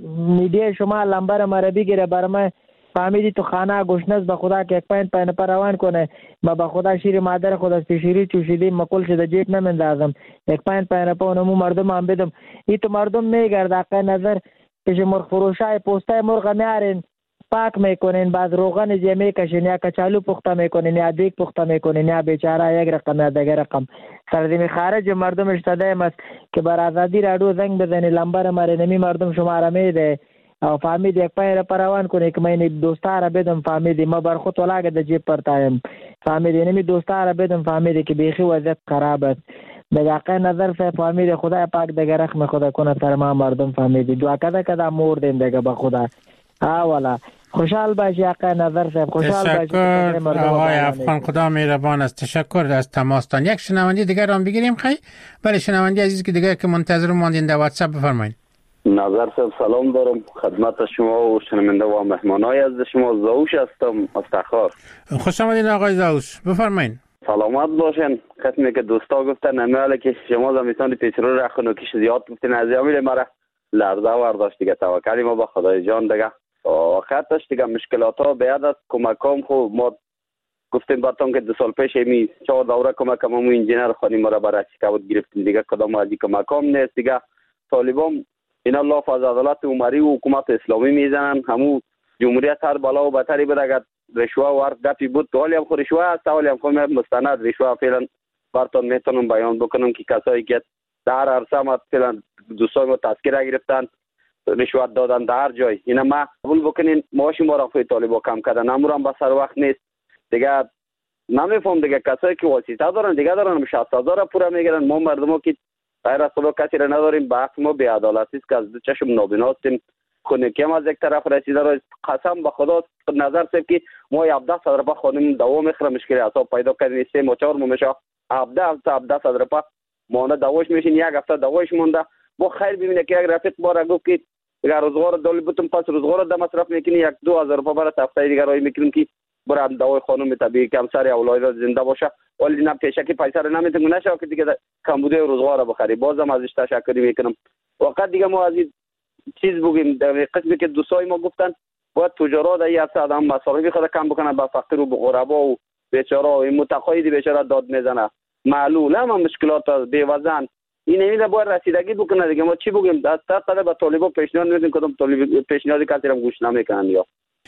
میدیه شما لمبر مرا بگیره بر من فهمیدی تو خانه گشنس به خدا که یک پاین پاین پر روان کنه ما به خدا شیر مادر خود است شیری چوشیدیم مکل شده جیب نمیندازم یک پاین پاین پر اونمو مردم هم بدم. این تو مردم میگرد حق نظر پیش مرغ فروشای پوستای مرغ میارین پاک میکنین بعد روغن جه میکشین یا کچالو پخته میکنین یا دیگ پخته میکنین یا بیچاره یک رقم یا دیگر رقم. سرزمین خارج مردم اشتدایم است که بر آزادی راډیو زنگ بزنی لمبر مره نمی مردم شما را میده او فهمید یک پای پروان کنه که من دوستا را بدم فهمیدی ما بر خود ولاګه د جیب پرتایم فهمیدی نمی دوستا را بدم فهمیدی که بیخی وضعیت خراب است. دیگه حق نظر صاحب فهمیدی خدای پاک دیگه رحم خدا کنه سر ما مردم فهمیدی دعا کده کده مور دیم دیگه به خدا. ها والا خوشحال باشی حق نظر صاحب خوشحال باشی. تشکر آقای افغان خدا مهربان است. تشکر از تماستان. یک شنونده دیگر هم بگیریم خیلی برای شنونده عزیز که دیگر که منتظر ماندین در واتساپ بفرمایید. نظر صاحب سلام دارم خدمت شما و شنونده و مهمانای از شما. زاوش هستم از تخار. خوش آمدین آقای زاوش بفرمایید. سلامت باشین. قسمی که دوستا گفتن نمیاله که شما زمستان پیشرو را خنوکیش زیاد گفتین از یامیل مرا لرزه ورداشت دیگه توکلی ما به خدای جان دیگه واقعتش دیگه مشکلات ها بیاد از کمکام خوب ما گفتیم براتون که دو سال پیش می چهار دوره کمکم همون انجینر خانی مرا برای شکایت گرفتیم دیگه کدام از کمکام نیست دیگه. طالبان این الله فاز عدالت عمری و حکومت اسلامی میزنن همو جمهوریت هر بالا و بتری بده اگر رشوه و هر گپی بود تو حالی هم خود رشوه هست حالی هم خود مستند رشوه فعلا براتون میتونم بیان بکنم که کسایی که در عرصه ما فعلا دوستای ما تذکره گرفتن رشوت دادن در هر جای اینا ما قبول بکنین معاش ما را خود طالبا کم کردن امور هم به سر وقت نیست دیگه نمیفهم دیگه کسایی که واسطه دارن دیگه دارن شصت هزار پورا میگیرن ما مردم که غیر از خدا کسی را نداریم به حق ما بی‌عدالتی است که از دو چشم نابینا هستیم خونکی هم از یک طرف رسیده را قسم به خدا نظر سب که ما هفده صد روپا خانم دوا میخوره مشکل حساب پیدا کردن سه و چهار میشه هفده هفته هفده صد روپا مانده دواش میشین یک هفته دواش مونده با خیر ببینه که یک رفیق بار گفت که اگر روزگار دالی بتون پس روزگار د مصرف میکنی یک دو هزار روپا برای هفته دیگه رای میکنیم که برام دوای خانم طبیعی که همسر اولاد زنده باشه ولی نه پیشه که پیسه رو نمیتونم نشه که دیگه کمبوده روزگار رو بخری بازم ازش تشکر میکنم. وقت دیگه ما از این چیز بگیم در قسمی که دوستای ما گفتن باید تجارت در این عرصه هم مصارف خود کم بکنن به فقیر و به غربا و بیچاره و این متقاعد بیچاره داد میزنه معلول هم مشکلات بی وزن این نمیده باید رسیدگی بکنه دیگه. ما چی بگیم از طرف به طالبا پیشنهاد میدیم کدام طالب پیشنهادی کسی هم گوش نمیکنن یا.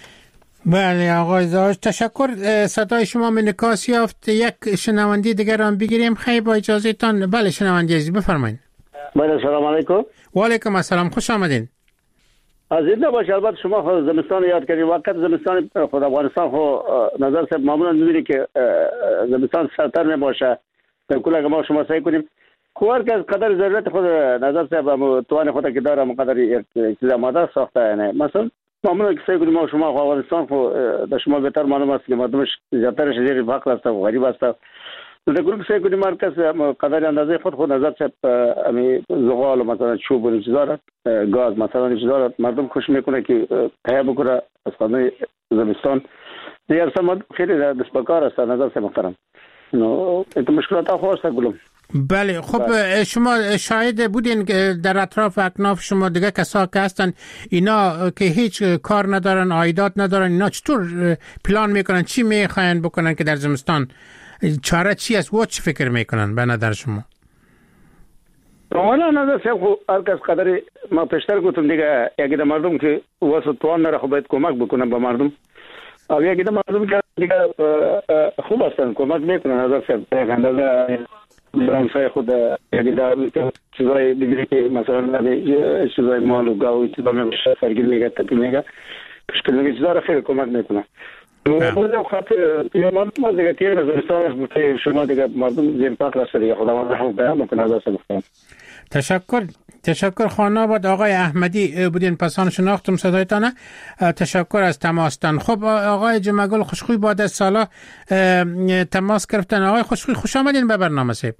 بله آقای زاوش تشکر. صدای شما منعکاس یافت. یک شنونده دیگر هم بگیریم خیلی با اجازه تان. بله شنونده عزیز بفرمایید. بله سلام علیکم. و علیکم السلام خوش آمدین. از این باشه البته شما خود زمستان یاد کردید وقت زمستان خود افغانستان خو نظر صاحب معمولا میبینی که زمستان سرتر نباشه کلا که ما شما سعی کنیم کوار که از قدر ضرورت خود نظر صاحب توان خود که داره قدر یک چیز آماده ساخته یعنی مثلا معمولا که سعی کنیم ما شما افغانستان خو در شما بهتر معلوم است که مردمش زیاترش زیر فقر است و غریب است. در گروه سعی کنیم مرکز قدر اندازه خود خود نظر صاحب امی زغال مثلا چوب و چیزا گاز مثلا چیزا مردم خوش میکنه که تهیه بکنه از خانه زمستان دیگر سمت خیلی دست بکار است نظر صاحب محترم. نو این مشکلات ها خواست گلم. بله خب بله. شما شاهد بودین که در اطراف اکناف شما دیگه کسا که هستن اینا که هیچ کار ندارن عایدات ندارن اینا چطور پلان میکنن چی میخواین بکنن که در زمستان چاره چی است و چی فکر میکنن به نظر شما؟ والا نظر صاحب هر کس قدر ما پیشتر گفتم دیگه یکی در مردم که واسه توان نره خب باید کمک بکنن به مردم او یکی در مردم که دیگه خوب هستن کمک میکنن نظر صاحب یک اندازه برانسای خود یکی در چیزای دیگه که مثلا چیزای مال و گاو چیزا میشه سرگیر میگه تپی میگه کشکل میگه چیزا را خیلی کمک میکنن مردم خاطر پیمان ما دیگه تیر نظرستان بوده شما دیگه مردم زیر پاک رسته دیگه خداوند رحم بیان بکنه از اصل گفتم. تشکر تشکر خانه آباد آقای احمدی بودین پسان شناختم صدایتانه. تشکر از تماستان. خب آقای جمعگل خوشخوی بعد از سالا تماس گرفتن. آقای خوشخوی خوش آمدین به برنامه سیب.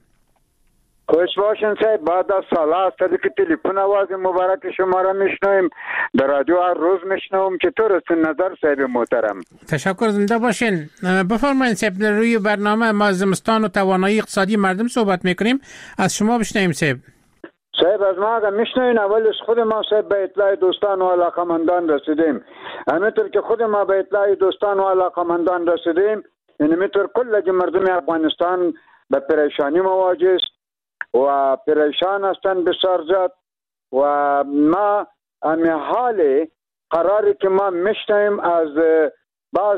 خوش باشین صاحب. بعد از سالا است که تلفن آواز مبارک شما را میشنویم در رادیو هر روز میشنوم. چطور است نظر صاحب محترم؟ تشکر زنده باشین. بفرمایید صاحب روی برنامه ما زمستان و توانایی اقتصادی مردم صحبت میکنیم. از شما بشنویم صاحب. صاحب از ما اگر میشنوین اول از خود ما صاحب به اطلاع دوستان و علاقمندان رسیدیم. همینطور که خود ما به اطلاع دوستان و علاقمندان رسیدیم همینطور کل مردم افغانستان به پریشانی مواجه است و پریشان هستند بسیار زیاد و ما امی حال قراری که ما میشنویم از بعض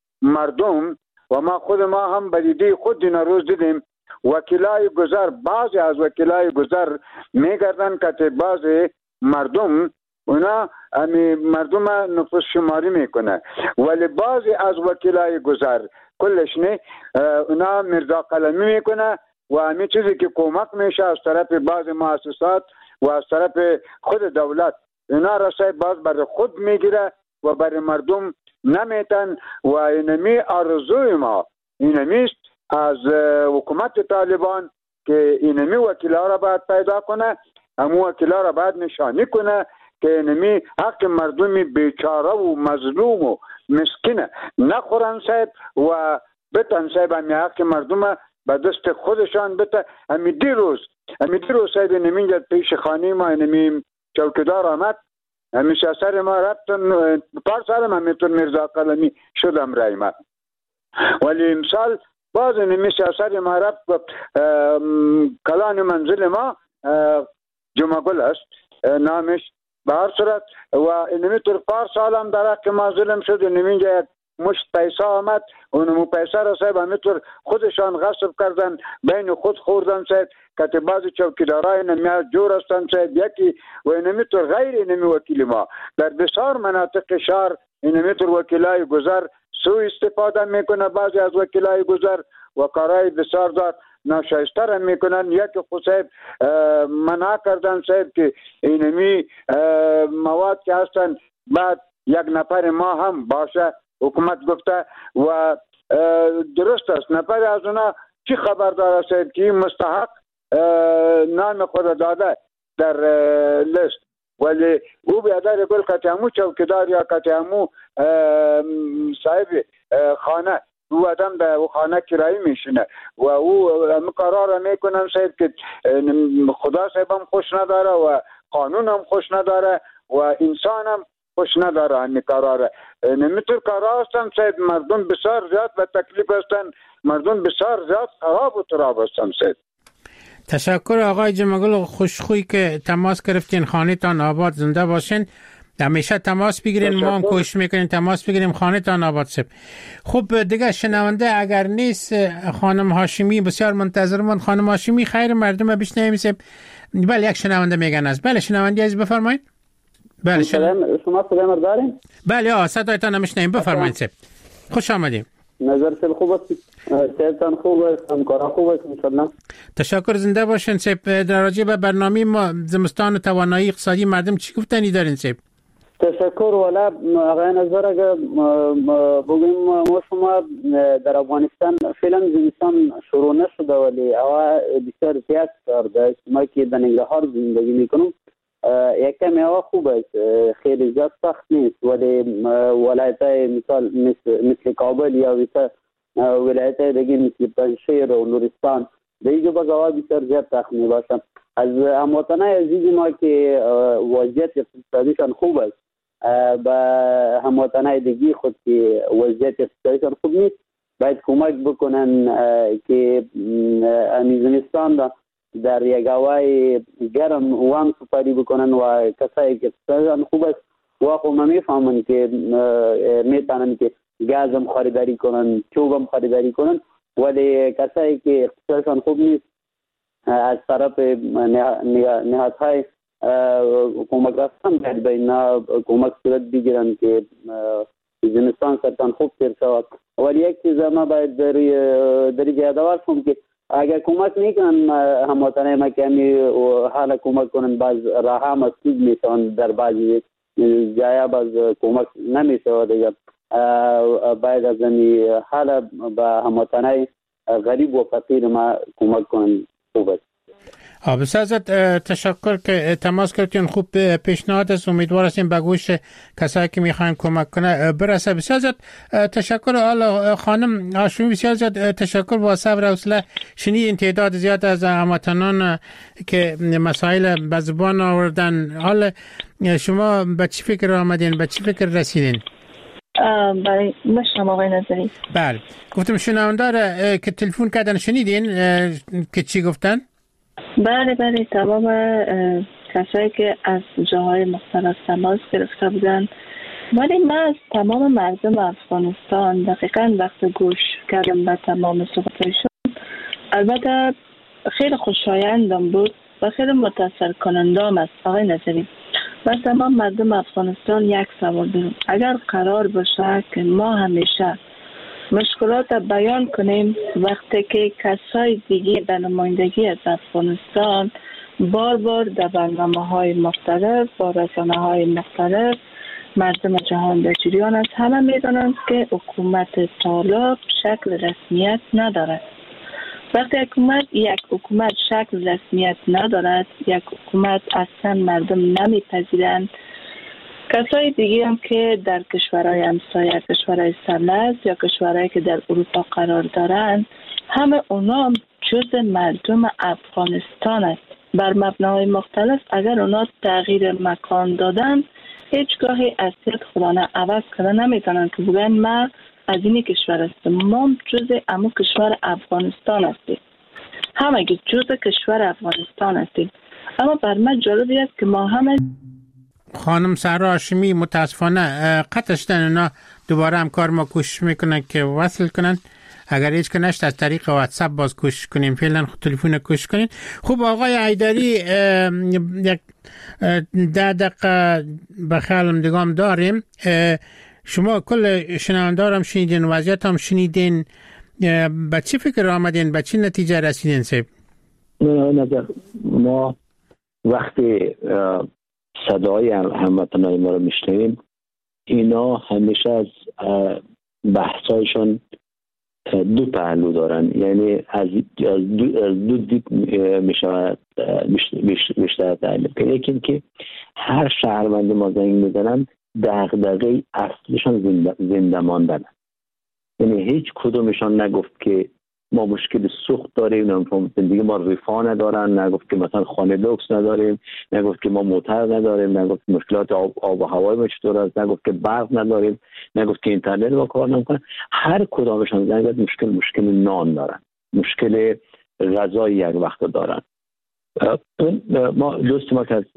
مردم و ما خود ما هم بدیدی خود این روز دیدیم وکیلای گذر بعضی از وکیلای گذر میگردن که بعضی مردم اونا امی مردم نفوس شماری میکنه ولی بعضی از وکیلای گذر کلش نه اونا مرزا قلمی میکنه و همین چیزی که کمک میشه از طرف بعض مؤسسات و از طرف خود دولت اینا را سای باز برای خود میگیره و برای مردم نمیتن و اینمی آرزوی ما اینمیست از حکومت طالبان که اینمی وکیلا را باید پیدا کنه همو وکیلا را باید نشانی کنه که اینمی حق مردمی بیچاره و مظلوم و مسکینه نخورن صاحب و بتن صاحب همی حق مردم به دست خودشان بته. همی دیروز همی دیروز صاحب نمینجا پیش خانه ما نمیم چوکدار آمد همی شسر ما رفتن پار سالم همیتون مرزا قلمی شدم رای ما ولی امسال باز نمی شسر ما رفت کلان منزل ما جمعگل است نامش به هر صورت و نمیتون پار سالم در حق ما ظلم شد نمینجا مشت پیسه آمد اونمو پیسه را صاحب همیتور خودشان غصب کردن بین خود خوردن صاحب که بعضی چوکیدارای نمیاد جور هستن صاحب یکی و نمیتور غیر نمی وکیل ما در بسیار مناطق شهر نمیتور وکیلای گذر سوء استفاده میکنه بعضی از وکیلای گذر و کارهای بسیار دار ناشایسته میکنن یکی خود صاحب منع کردن صاحب که اینمی مواد که هستن بعد یک نفر ما هم باشه حکومت گفته و درست است نفر از اونا چی خبردار است که مستحق نام خود داده در لیست ولی او بیادر گل کتیامو چوکدار یا کتیامو صاحب خانه او آدم در خانه کرایی میشینه و او قرار میکنن صاحب که خدا صاحب هم خوش نداره و قانون هم خوش نداره و انسان هم خوش نداره همی قراره نمیتور قرار هستن صاحب مردم بسیار زیاد و تکلیف هستن مردم بسیار زیاد خراب و تراب هستن صاحب. تشکر آقای جمعگل خوشخوی که تماس گرفتین خانه تان آباد زنده باشین همیشه تماس بگیرین ما هم کوشش میکنیم تماس بگیریم خانه تان آباد صاحب. خب دیگه شنونده اگر نیست خانم هاشمی بسیار منتظرمون خانم هاشمی خیر مردم بشنویم صاحب. بله یک شنونده میگن است. بله شنونده عزیز بفرمایید. بله شما شما صدای ما دارین؟ بله آ صدایتان نمیشنیم بفرمایید صاحب. خوش آمدید. نظر سل خوب است. صحتتان خوب است، همکارا خوب است انشالله. تشکر زنده باشین صاحب. در راجع به برنامه ما زمستان و توانایی اقتصادی مردم چی گفتنی دارین صاحب؟ تشکر والا آقای نظر اگر بگیم ما شما در افغانستان فعلا زمستان شروع نشده ولی هوا بسیار زیاد کرده ما که در ننگرهار زندگی میکنم یک کمی هوا خوب است خیلی زیاد سخت نیست ولی ولایت های مثال مثل, مثل کابل یا ولایت های دیگه مثل پنجشیر و نورستان در اینجا باز هوا بسیار زیاد سخت می باشم از هموطنان عزیز ما که وضعیت اقتصادیشان خوب است به هموطنان دیگه خود که وضعیت اقتصادیشان خوب نیست باید کمک بکنن که زمستان در یک هوای گرم وام سپاری بکنن و کسایی که اقتصادشان خوب است و خب ما میفهمن که میتونن که گازم خریداری کنن چوبم خریداری کنن ولی کسایی که اقتصادشان خوب نیست از طرف نهادهای کمک رسان باید به اینا کمک صورت بگیرن که زمستان سرتان خوب تیر شود. ولی یک چیز ما باید در در یادآور شوم که اگر کمک میکنن هموطنان ما که همی حالا کمک کنن باز راه هم مسدود میشن، در بعضی جایا باز کمک نمیشه دیگه. باید از این حالا به هموطنان غریب و فقیر ما کمک کنن. خوب است. بسیار ازت تشکر که تماس کردین. خوب پیشنهاد است. امیدوار هستیم به گوش کسایی که میخوان کمک کنه برسه. بسیار ازت تشکر. حالا خانم هاشمی بسیار ازت تشکر. با صبر و حوصله شنیدین تعداد زیاد از هموطنان که مسائل به زبان آوردن. حالا شما به چی فکر آمدین؟ به چی فکر رسیدین؟ برای مشتم آقای نظری. بله گفتم شنونده که تلفن کردن شنیدین که چی گفتن؟ بله بله تمام کسایی که از جاهای مختلف تماس گرفته بودن، ولی من از تمام مردم افغانستان دقیقاً وقت گوش کردم به تمام صحبتشون، البته خیلی خوشایندم بود و خیلی متاثر کنندم است آقای نظری. و تمام مردم افغانستان یک سوال دارم. اگر قرار باشه که ما همیشه مشکلات بیان کنیم، وقتی که کسای دیگه در نمایندگی از افغانستان بار بار در برنامه های مختلف با رسانه های مختلف مردم جهان در جریان است، همه میدانند که حکومت طالب شکل رسمیت ندارد. وقتی حکومت یک حکومت شکل رسمیت ندارد، یک حکومت اصلا مردم نمیپذیرند، کسای دیگه هم که در کشورهای همسایه، کشورهای سرلز یا کشورهایی که در اروپا قرار دارند، همه اونا هم جز مردم افغانستان است. بر مبناهای مختلف اگر اونا تغییر مکان دادن، هیچگاهی اصلیت خودانه عوض کردن نمیتونن که بگن ما از این کشور هستیم، ما جز امو کشور افغانستان هستیم، همه جز کشور افغانستان هستیم. اما بر من جالبی است که ما همه خانم سهرا هاشمی متاسفانه قطع شدن. اونا دوباره هم کار ما کوشش میکنن که وصل کنن. اگر هیچ که نشد از طریق واتساپ باز کوشش کنیم، فعلا خود تلفن کوشش کنین. خوب آقای حیدری، یک ده دقیقه به خیالم دیگه داریم. شما کل شنوندار هم شنیدین، وضعیت هم شنیدین، به چی فکر آمدین؟ به چی نتیجه رسیدین صاحب؟ نظر ما وقتی صدای هموطنان ما رو میشنویم، اینا همیشه از بحثایشون دو پهلو دارن، یعنی از دو, از دو دید میشود بیشتر تعلیق کنه. یکی این که هر شهروند ما زنگ میزنن دغدغه اصلیشون زنده, زنده ماندن، یعنی هیچ کدومشان نگفت که ما مشکل سوخت داریم، نمیفهم زندگی ما رفاه ندارن، نگفت که مثلا خانه لوکس نداریم، نگفت که ما موتر نداریم، نگفت مشکلات آب, آب و هوای ما چطور است، نگفت که برق نداریم، نگفت که اینترنت ما کار نمیکنه. هر کدامشان زنگ مشکل مشکل نان دارن، مشکل غذای یک وقت دارن. ما دوست ما که از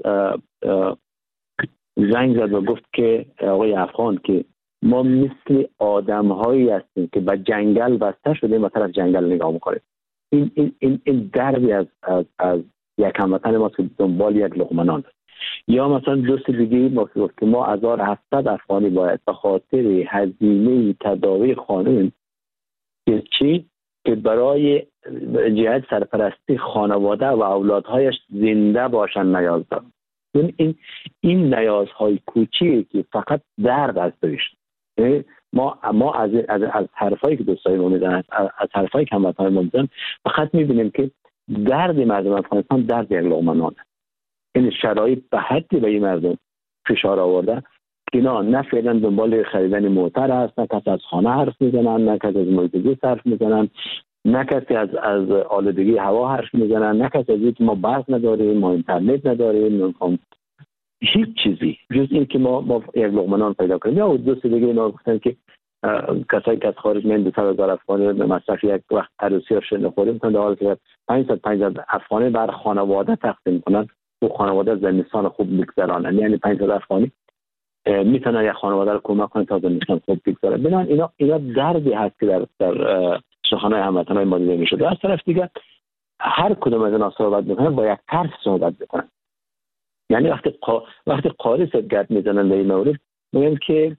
زنگ زد و گفت که آقای افغان که ما مثل آدم هایی هستیم که به جنگل بسته شده ما طرف جنگل نگاه میکنیم. این این این این دردی از از از یک هموطن ما که دنبال یک لقمه نان است. یا مثلا دوست دیگه ما گفت که ما هزار و هفتصد افغانی باید به خاطر هزینه تداوی خانم که چی که برای جهت سرپرستی خانواده و اولادهایش زنده باشن نیاز دارن. این این این نیازهای کوچیکی که فقط درد از توش. ما ما از از از حرفایی که دوستای ما میزنن، از حرفایی که هموطنان ما میزنن، فقط میبینیم که درد مردم افغانستان درد یک لقمه نانه. این شرایط به حدی به این مردم فشار آورده که نه نه فعلا دنبال خریدن موتر هست، نه کسی از خانه حرف میزنن، نه کسی از محیط زیست حرف میزنن، نه کسی از از آلودگی هوا حرف میزنن، نه کسی از اینکه ما برق نداریم، ما اینترنت نداریم، نمیخوام هیچ چیزی جز این که ما ما یک لقمه نان پیدا کنیم. یا دوست دیگه اینا گفتن که کسایی که از خارج میان دو سال هزار افغانی به مصرف یک وقت عروسی ها شده نخوریم تا در حالی که پانصد و پنجاه افغانی بر خانواده تقسیم کنن و خانواده زمستان خوب بگذرانن، یعنی پانصد افغانی میتونن یک خانواده رو کمک کنن تا زمستان خوب بگذرن. ببین اینا اینا دردی هست که در در سخنهای هموطنان ما دیده میشه. از طرف دیگه هر کدوم از اینا صحبت میکنن با یک طرف صحبت میکنن. یعنی وقتی قا... وقتی قاری سرگرد میزنن در این مورد میگن که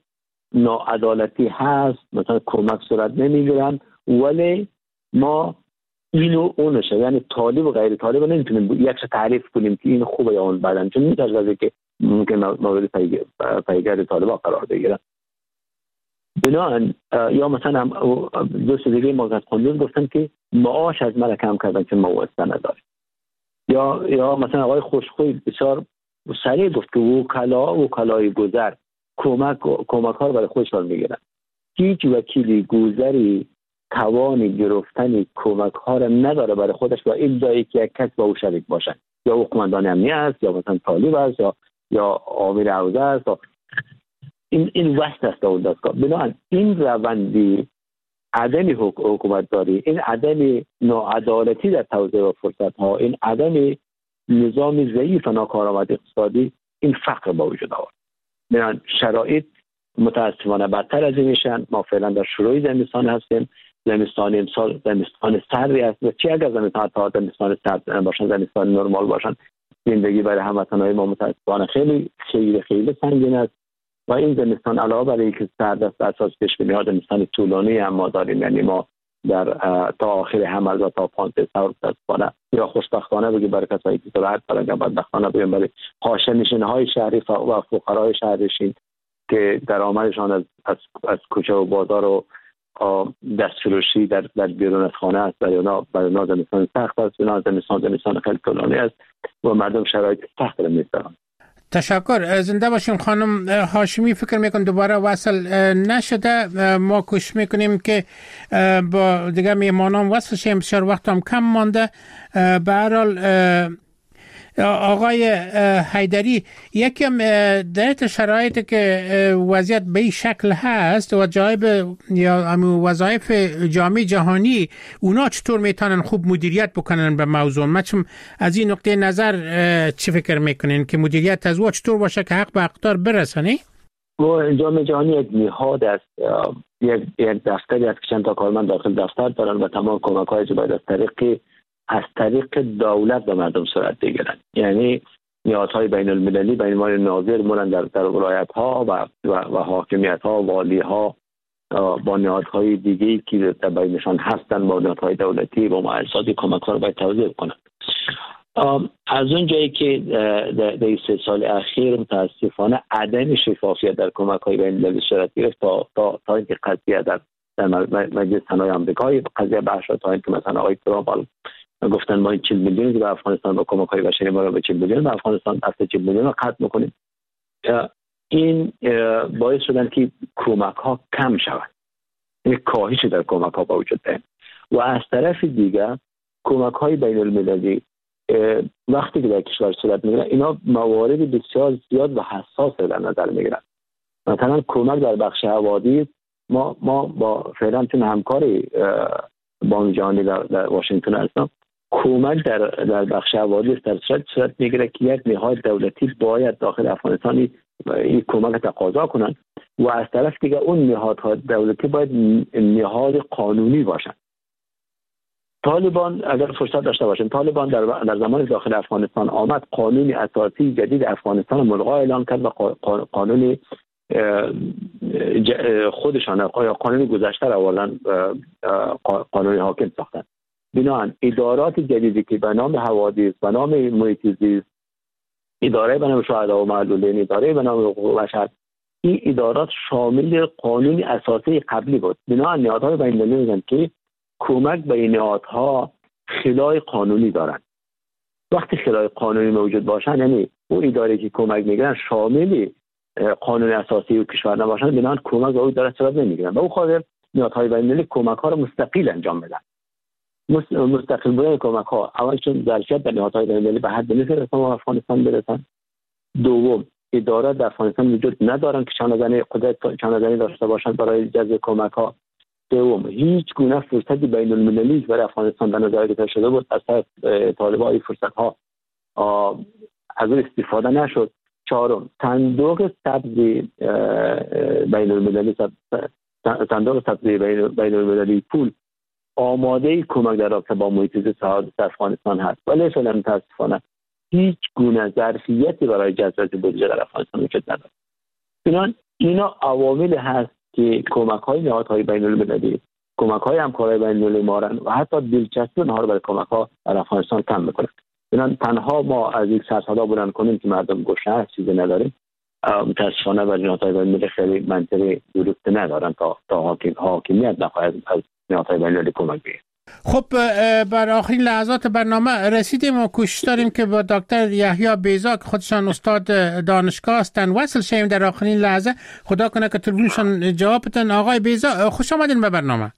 ناعدالتی هست، مثلا کمک صورت نمیگیرن، ولی ما اینو اونشه، یعنی طالب و غیر طالب نمیتونیم یک تعریف کنیم که این خوبه یا اون بدن، چون میتونه که ممکن مورد پیگرد طالبا قرار بگیرن. بنابراین یا مثلا دوست دیگه موقت قانون گفتن که معاش از من کم کردن که ما واسطه نداره، یا یا مثلا آقای خوشخوی بسیار سریع گفت که وکلا وکلای گذر کمک کمک ها رو برای خودشان میگیرن. هیچ وکیلی گذری توان گرفتن کمک ها رو نداره برای خودش و ادعایی که یک کس با او شریک باشه، یا او قماندان امنیه است، یا مثلا طالب است، یا یا آمیر حوزه است. این این وست است اون دستگاه. بنابراین این روندی عدم حکومت داری، این عدم ناعدالتی در توزیع و فرصت ها، این عدم نظام ضعیف و ناکارآمد اقتصادی، این فقر با وجود آورد. بنابراین شرایط متاسفانه بدتر از این میشن. ما فعلا در شروع زمستان هستیم. زمستان امسال زمستان سردی است و چه اگر زمستان تا زمستان سرد باشن، زمستان نرمال باشن، زندگی برای هموطنان ما متاسفانه خیلی خیلی خیلی سنگین است. و این زمستان علاوه بر اینکه سرد است، اساس پیش بینی ها زمستان طولانی هم ما داریم، یعنی ما در تا آخر حمل و تا پانزده سال متاسفانه یا خوشبختانه بگیم برای کسایی که راحت دارن، یا بدبختانه بگیم برای حاشیه نشین های شهری و فقرای شهرنشین که درآمدشان از از از کوچه و بازار و دستفروشی در در بیرون از خانه است، برای اونا برای اونا زمستان سخت است، اونا زمستان زمستان خیلی طولانی است و مردم شرایط سخت رو می‌دارن. تشکر. زنده باشین خانم هاشمی. فکر میکنم دوباره وصل نشده. ما کوشش میکنیم که با دیگه میهمانان وصل شیم، بسیار وقت هم کم مانده. به هر حال آقای حیدری، یکم در شرایطی که وضعیت به این شکل هست و جایب یا وظایف جامعه جهانی اونا چطور میتونن خوب مدیریت بکنن به موضوع؟ من از این نقطه نظر چی فکر میکنین که مدیریت از او چطور باشه که حق به اقدار برسنی؟ و جامعه جهانی یک نهاد است، یک یک دفتری است که چند تا کارمند داخل دفتر دارن و تمام کمک‌های باید از طریق از طریق دولت به مردم صورت بگیرن. یعنی نیازهای بین المللی بین ما ناظر مونن در در ولایت ها و و, و حاکمیت ها، والی ها با نهادهای دیگه که در بینشان هستن، با نهادهای دولتی و مؤسساتی کمک ها رو باید توزیع کنن. از اون جایی که در این سه سال اخیر متاسفانه عدم شفافیت در کمک های بین المللی صورت گرفت تا تا تا اینکه قضیه در در مجلس صنایع آمریکایی قضیه بحث شد، تا اینکه مثلا آقای ترامپ گفتن ما این چهل میلیونی که به افغانستان با کمک های بشری ما رو به چهل میلیون به افغانستان اصلا چهل میلیون رو ختم میکنیم. این باعث شدن که کمک ها کم شود، این کاهش در کمک ها با وجود دارد. و از طرف دیگر کمک های بین المللی وقتی که در کشور صورت میگیرن، اینا موارد بسیار زیاد و حساس در نظر میگیرن. مثلا کمک در بخش حوادث، ما ما با فعلا چون همکاری بانک جهانی در, در واشنگتن هستم، کمک در در بخش حوادث در صورت صورت میگیره که یک نهاد دولتی باید داخل افغانستان این کمک تقاضا کنن و از طرف دیگه اون نهادهای دولتی باید نهاد قانونی باشن. طالبان اگر فرصت داشته باشن، طالبان در در زمان داخل افغانستان آمد، قانون اساسی جدید افغانستان ملغا اعلان کرد و قانون خودشان یا قانون گذشته را آوردن قانون حاکم ساختن. بنابراین ادارات جدیدی که به نام حوادث، به نام محیط زیست، اداره به نام شهدا و معلولین، اداره به نام حقوق بشر، این ادارات شامل قانون اساسی قبلی بود. بنابراین نهادهای بین المللی میگن که کمک به این نهادها خلای قانونی دارند. وقتی خلای قانونی موجود باشن، یعنی اون اداره که کمک میگیرن شامل قانون اساسی و کشور نباشن، بنابراین کمک به او در صورت نمیگیرن. به او خاطر نهادهای بین المللی کمک ها رو مستقل انجام بدن. مستقل بودن کمک ها اول چون ظرفیت در نهادهای بین المللی به حد نمیرسه ما افغانستان برسن. دوم، ادارات در افغانستان وجود ندارن که چانه‌زنی قدرت چانه‌زنی داشته باشن برای جذب کمک ها. دوم، هیچ گونه فرصتی بین المللی برای افغانستان در نظر گرفته شده بود. از طرف طالبان این فرصت ها از اون استفاده نشد. چهارم، صندوق سبز بین المللی صندوق سبز بین المللی پول آماده کمک در رابطه با محیط زیست افغانستان هست، ولی فعلا متاسفانه هیچ گونه ظرفیتی برای جذب بودجه در افغانستان وجود ندارد. بنابراین اینا عوامل هست که کمک های نهادهای بین المللی، کمک های همکارای بین المللی مارن و حتی دلچسبی اونها رو برای کمک ها در افغانستان کم میکنه. بنابراین تنها ما از یک سر صدا بلند کنیم که مردم گوشه هست چیزی نداریم، متاسفانه و نهادهای بین المللی خیلی منطقی درست ندارن تا تا حاکم حاکمیت نخواهد از نهادهای بین المللی کمک بگیرد. خب بر آخرین لحظات برنامه رسیدیم و کوشش داریم که با دکتر یحیی بیضا که خودشان استاد دانشگاه هستند وصل شیم در آخرین لحظه. خدا کنه که تلفنشان جواب بدن. آقای بیضا خوش آمدین به برنامه.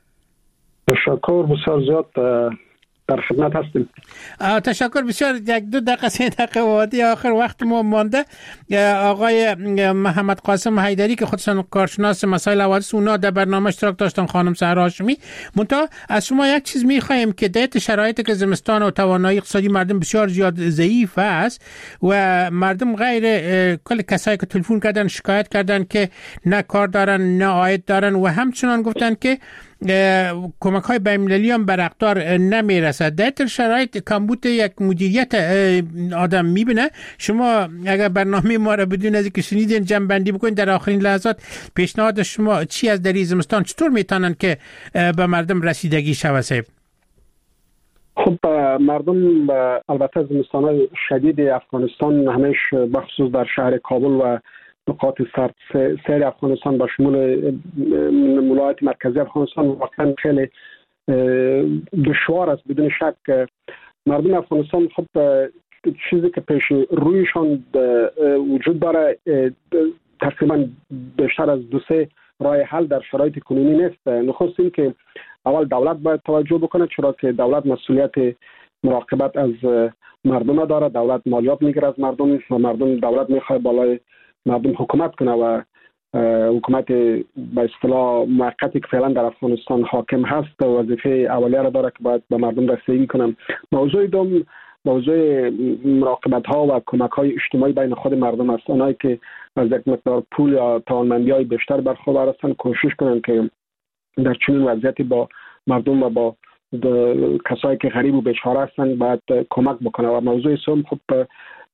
تشکر بسیار زیاد در خدمت هستیم. تشکر بسیار. یک دو دقیقه سه دقیقه وادی آخر وقت ما مانده. آقای محمد قاسم حیدری که خودشان کارشناس مسائل حوادث اونا در برنامه اشتراک داشتن، خانم سحر هاشمی. منتها از شما یک چیز میخوایم که در شرایطی که زمستان و توانایی اقتصادی مردم بسیار زیاد ضعیف است و مردم غیر کل کسایی که تلفن کردن شکایت کردن که نه کار دارن نه عاید دارن و همچنان گفتن که کمک های بین‌المللی هم بر اقدار نمیرسد. در شرایط کمبود یک مدیریت آدم میبینه. شما اگر برنامه ما را بدون از اینکه شنیدین جمع بندی بکنید در آخرین لحظات پیشنهاد شما چی از در زمستان چطور میتونن که به مردم رسیدگی شود؟ صاحب خب مردم البته زمستان‌های شدید افغانستان همیش بخصوص در شهر کابل و نقاط سرد سیر افغانستان با شمول ولایت مرکزی افغانستان واقعا خیلی دشوار است. بدون شک مردم افغانستان خب چیزی که پیش رویشان وجود داره تقریبا بیشتر از دو سه راه حل در شرایط کنونی نیست. نخست این که اول دولت باید توجه بکنه، چرا که دولت مسئولیت مراقبت از مردم داره. دولت مالیات میگیره از مردم و مردم دولت میخواد بالای مردم حکومت کنه و حکومت به اصطلاح موقتی که فعلا در افغانستان حاکم هست وظیفه اولیه را داره که باید به مردم رسیدگی کنن. موضوع دوم موضوع مراقبت ها و کمک های اجتماعی بین خود مردم است. اونایی که از یک مقدار پول یا توانمندی های بیشتر برخوردار هستند کوشش کنن که در چنین وضعیتی با مردم و با کسایی که غریب و بیچاره هستند باید کمک بکنه. و موضوع سوم خب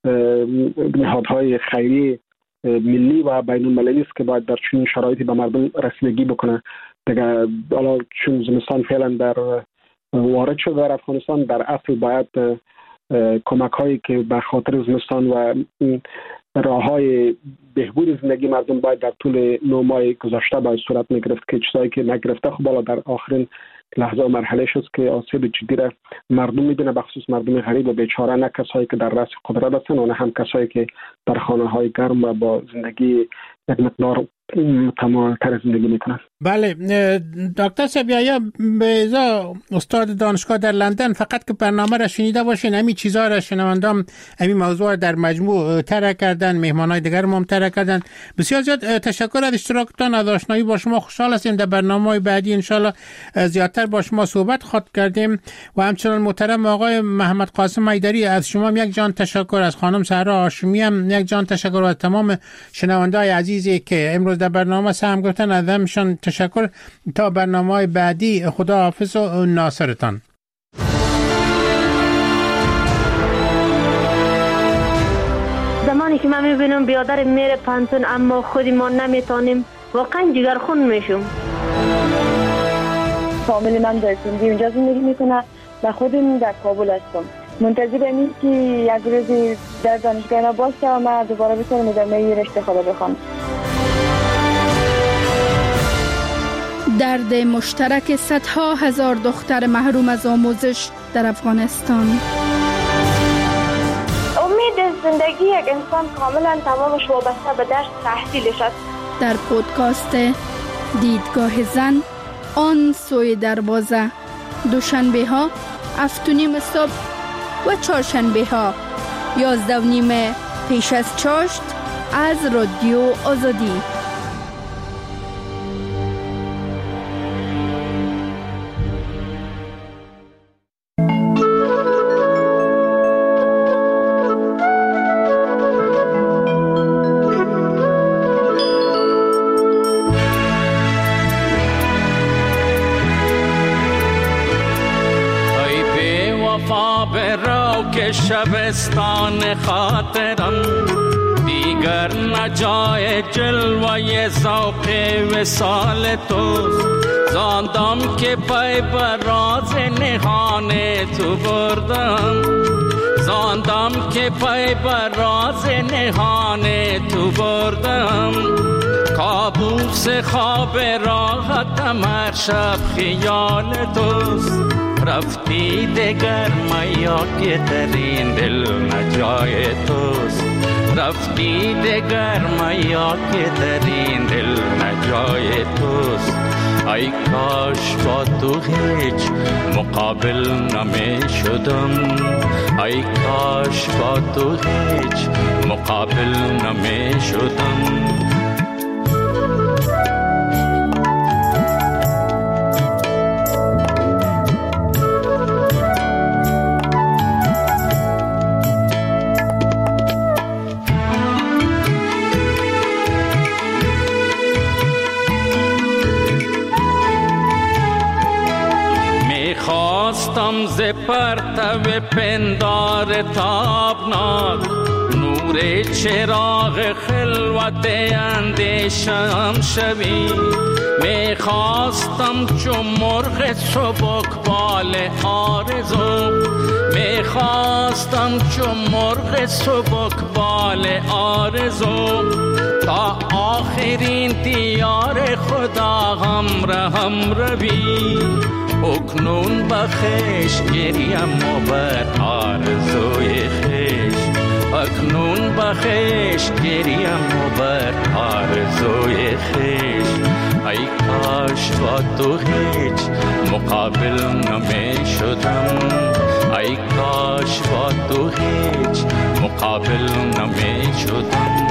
نهادهای خیریه ملی و بین المللی است که باید در چنین شرایطی به مردم رسیدگی بکنه. دیگه حالا چون زمستان فعلا در وارد شده در افغانستان، در اصل باید کمک هایی که به خاطر زمستان و راه های بهبود زندگی مردم باید در طول نه ماه گذشته باید صورت میگرفت که چیزایی که نگرفته خب حالا در آخرین لحظه و مرحله شد که آسیب جدی را مردم میبینه، بخصوص مردم غریب و بیچاره، نه کسایی که در رأس قدرت هستند و نه هم کسایی که در خانه های گرم و با زندگی یک مقدار تمام‌تر زندگی میکنن. بله دکتر سبیعی بیضا استاد دانشگاه در لندن، فقط که برنامه را شنیده باشین همین چیزا را شنوندام همین موضوع در مجموع طرح کردن، مهمانای دیگر هم طرح کردن. بسیار زیاد تشکر از اشتراکتان، از آشنایی با شما خوشحال هستیم. در برنامه‌های بعدی ان شاءالله زیادتر با شما صحبت خواهد کردیم. و همچنان محترم آقای محمد قاسم حیدری، از شما یک جان تشکر، از خانم سحر هاشمی هم یک جان تشکر و از تمام شنونده‌های عزیزی که امروز در برنامه سهم گفتن از همشان تشکر. تا برنامه‌های بعدی خدا حافظ و ناصرتان. زمانی که من میبینم بیادر میره پانتون اما خودی ما نمیتونیم، واقعا جگرخون میشم. فامیل من در سندی اونجا زندگی میکنه و خودم در کابل هستم. منتظر امید که یک روزی در دانشگاه باشه و من دوباره بتونم ادامه رشته خود بخوام. درد مشترک صدها هزار دختر محروم از آموزش در افغانستان. امید زندگی یک انسان کاملا تمامش وابسته به درس تحصیلش است. در پودکاست دیدگاه زن آن سوی دروازه، دوشنبه ها هفت و نیم صبح و چهارشنبه ها یازده و نیم پیش از چاشت از رادیو آزادی. شبستان خاطرم دیگر جای جلوه ذوق وصال توست، زاندم که پای بر راز نهان تو بردم، زاندم که پای بر راز نهان تو بردم، کابوس خواب راحتم هر شب خیال توست، رفتی دگر میا که ترین دل نجای توست، رفتی دگر میا که ترین دل نجای توست، ای کاش با تو هیچ مقابل نمی شدم، ای کاش با تو هیچ مقابل نمی شدم. خواستم ز پرتو پندار تابناک نور چراغ خلوت اندیشم شوی، می خواستم چون مرغ سبکبال آرزو، می خواستم چون مرغ سبکبال آرزو، تا آخرین دیار خدا همراهم روی، اکنون بخش گریم و بر آرزوی خیش، اکنون بخش گریم و بر آرزوی خیش، ای کاش با تو هیچ مقابل نمی شدم، ای کاش با تو هیچ مقابل نمی شدم.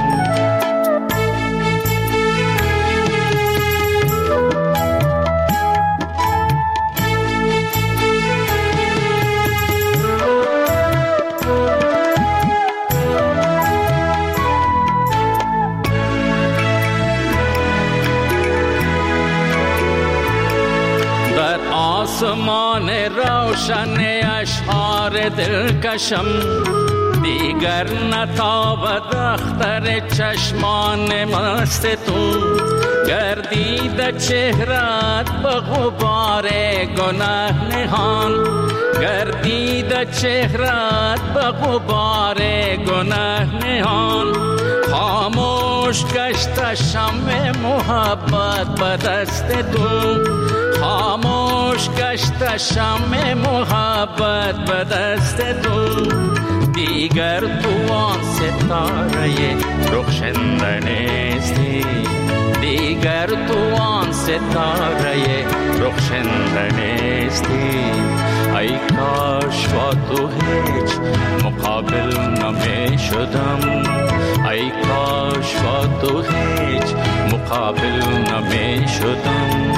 آسمان روشن اشعار دلکشم، دیگر نتابد اختر چشمان مست تو، گردید چهرت به غبار گناه نهان، گردید چهرت به غبار گناه نهان، خاموش گشت شمع محبت به دست تو، خاموش گشت شمع محبت به دست تو، دیگر تو آن ستاره رخشنده نیستی، دیگر تو آن ستاره رخشنده نیستی، ای کاش با تو هیچ مقابل نمی شدم، ای کاش با تو هیچ مقابل نمی شدم.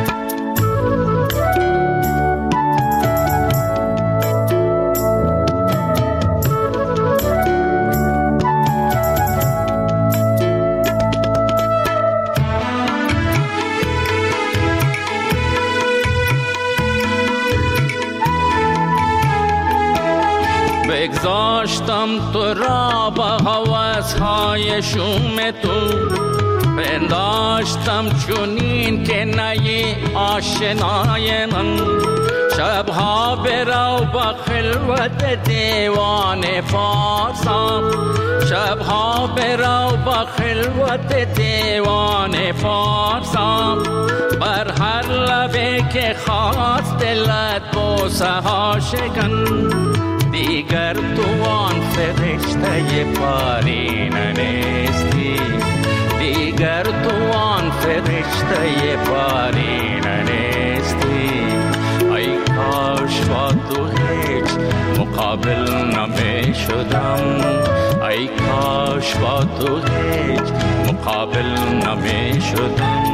بگذاشتم تو را با هوس‌های شوم تو، پنداشتم چونین که نی آشنای من، شبها برو با خلوت دیوان فارسا، شبها برو با خلوت دیوان فارسا، بر هر لبه که خواست دلت بوسه ها شکن، دیگر تو آن فرشته پارینه نیستی، دیگر تو آن فرشته پارینه نیستی، ای کاش با تو هیچ مقابل نمی شدم، ای کاش با تو هیچ مقابل نمی شدم.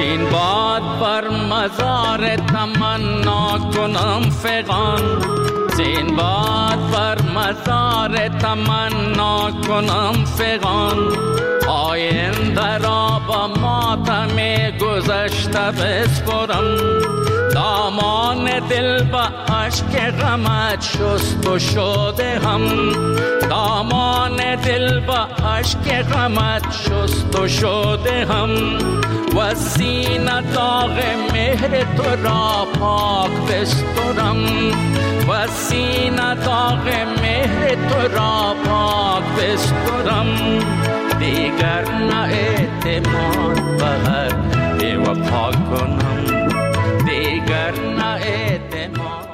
مزار تمنا کنم فغان، زین باد بر مزار تمنا کنم فغان آینده را با ماتم گذشته بسپرم دامان دل با عشق غمت شست و شده هم دامان دل با عشق غمت شست و شده هم و سینه داغ مهر تو را پاک بسترم و سینه داغ مهر تو را پاک بسترم دیگر نه اعتماد بر بی وفا کنم دیگر نه اعتماد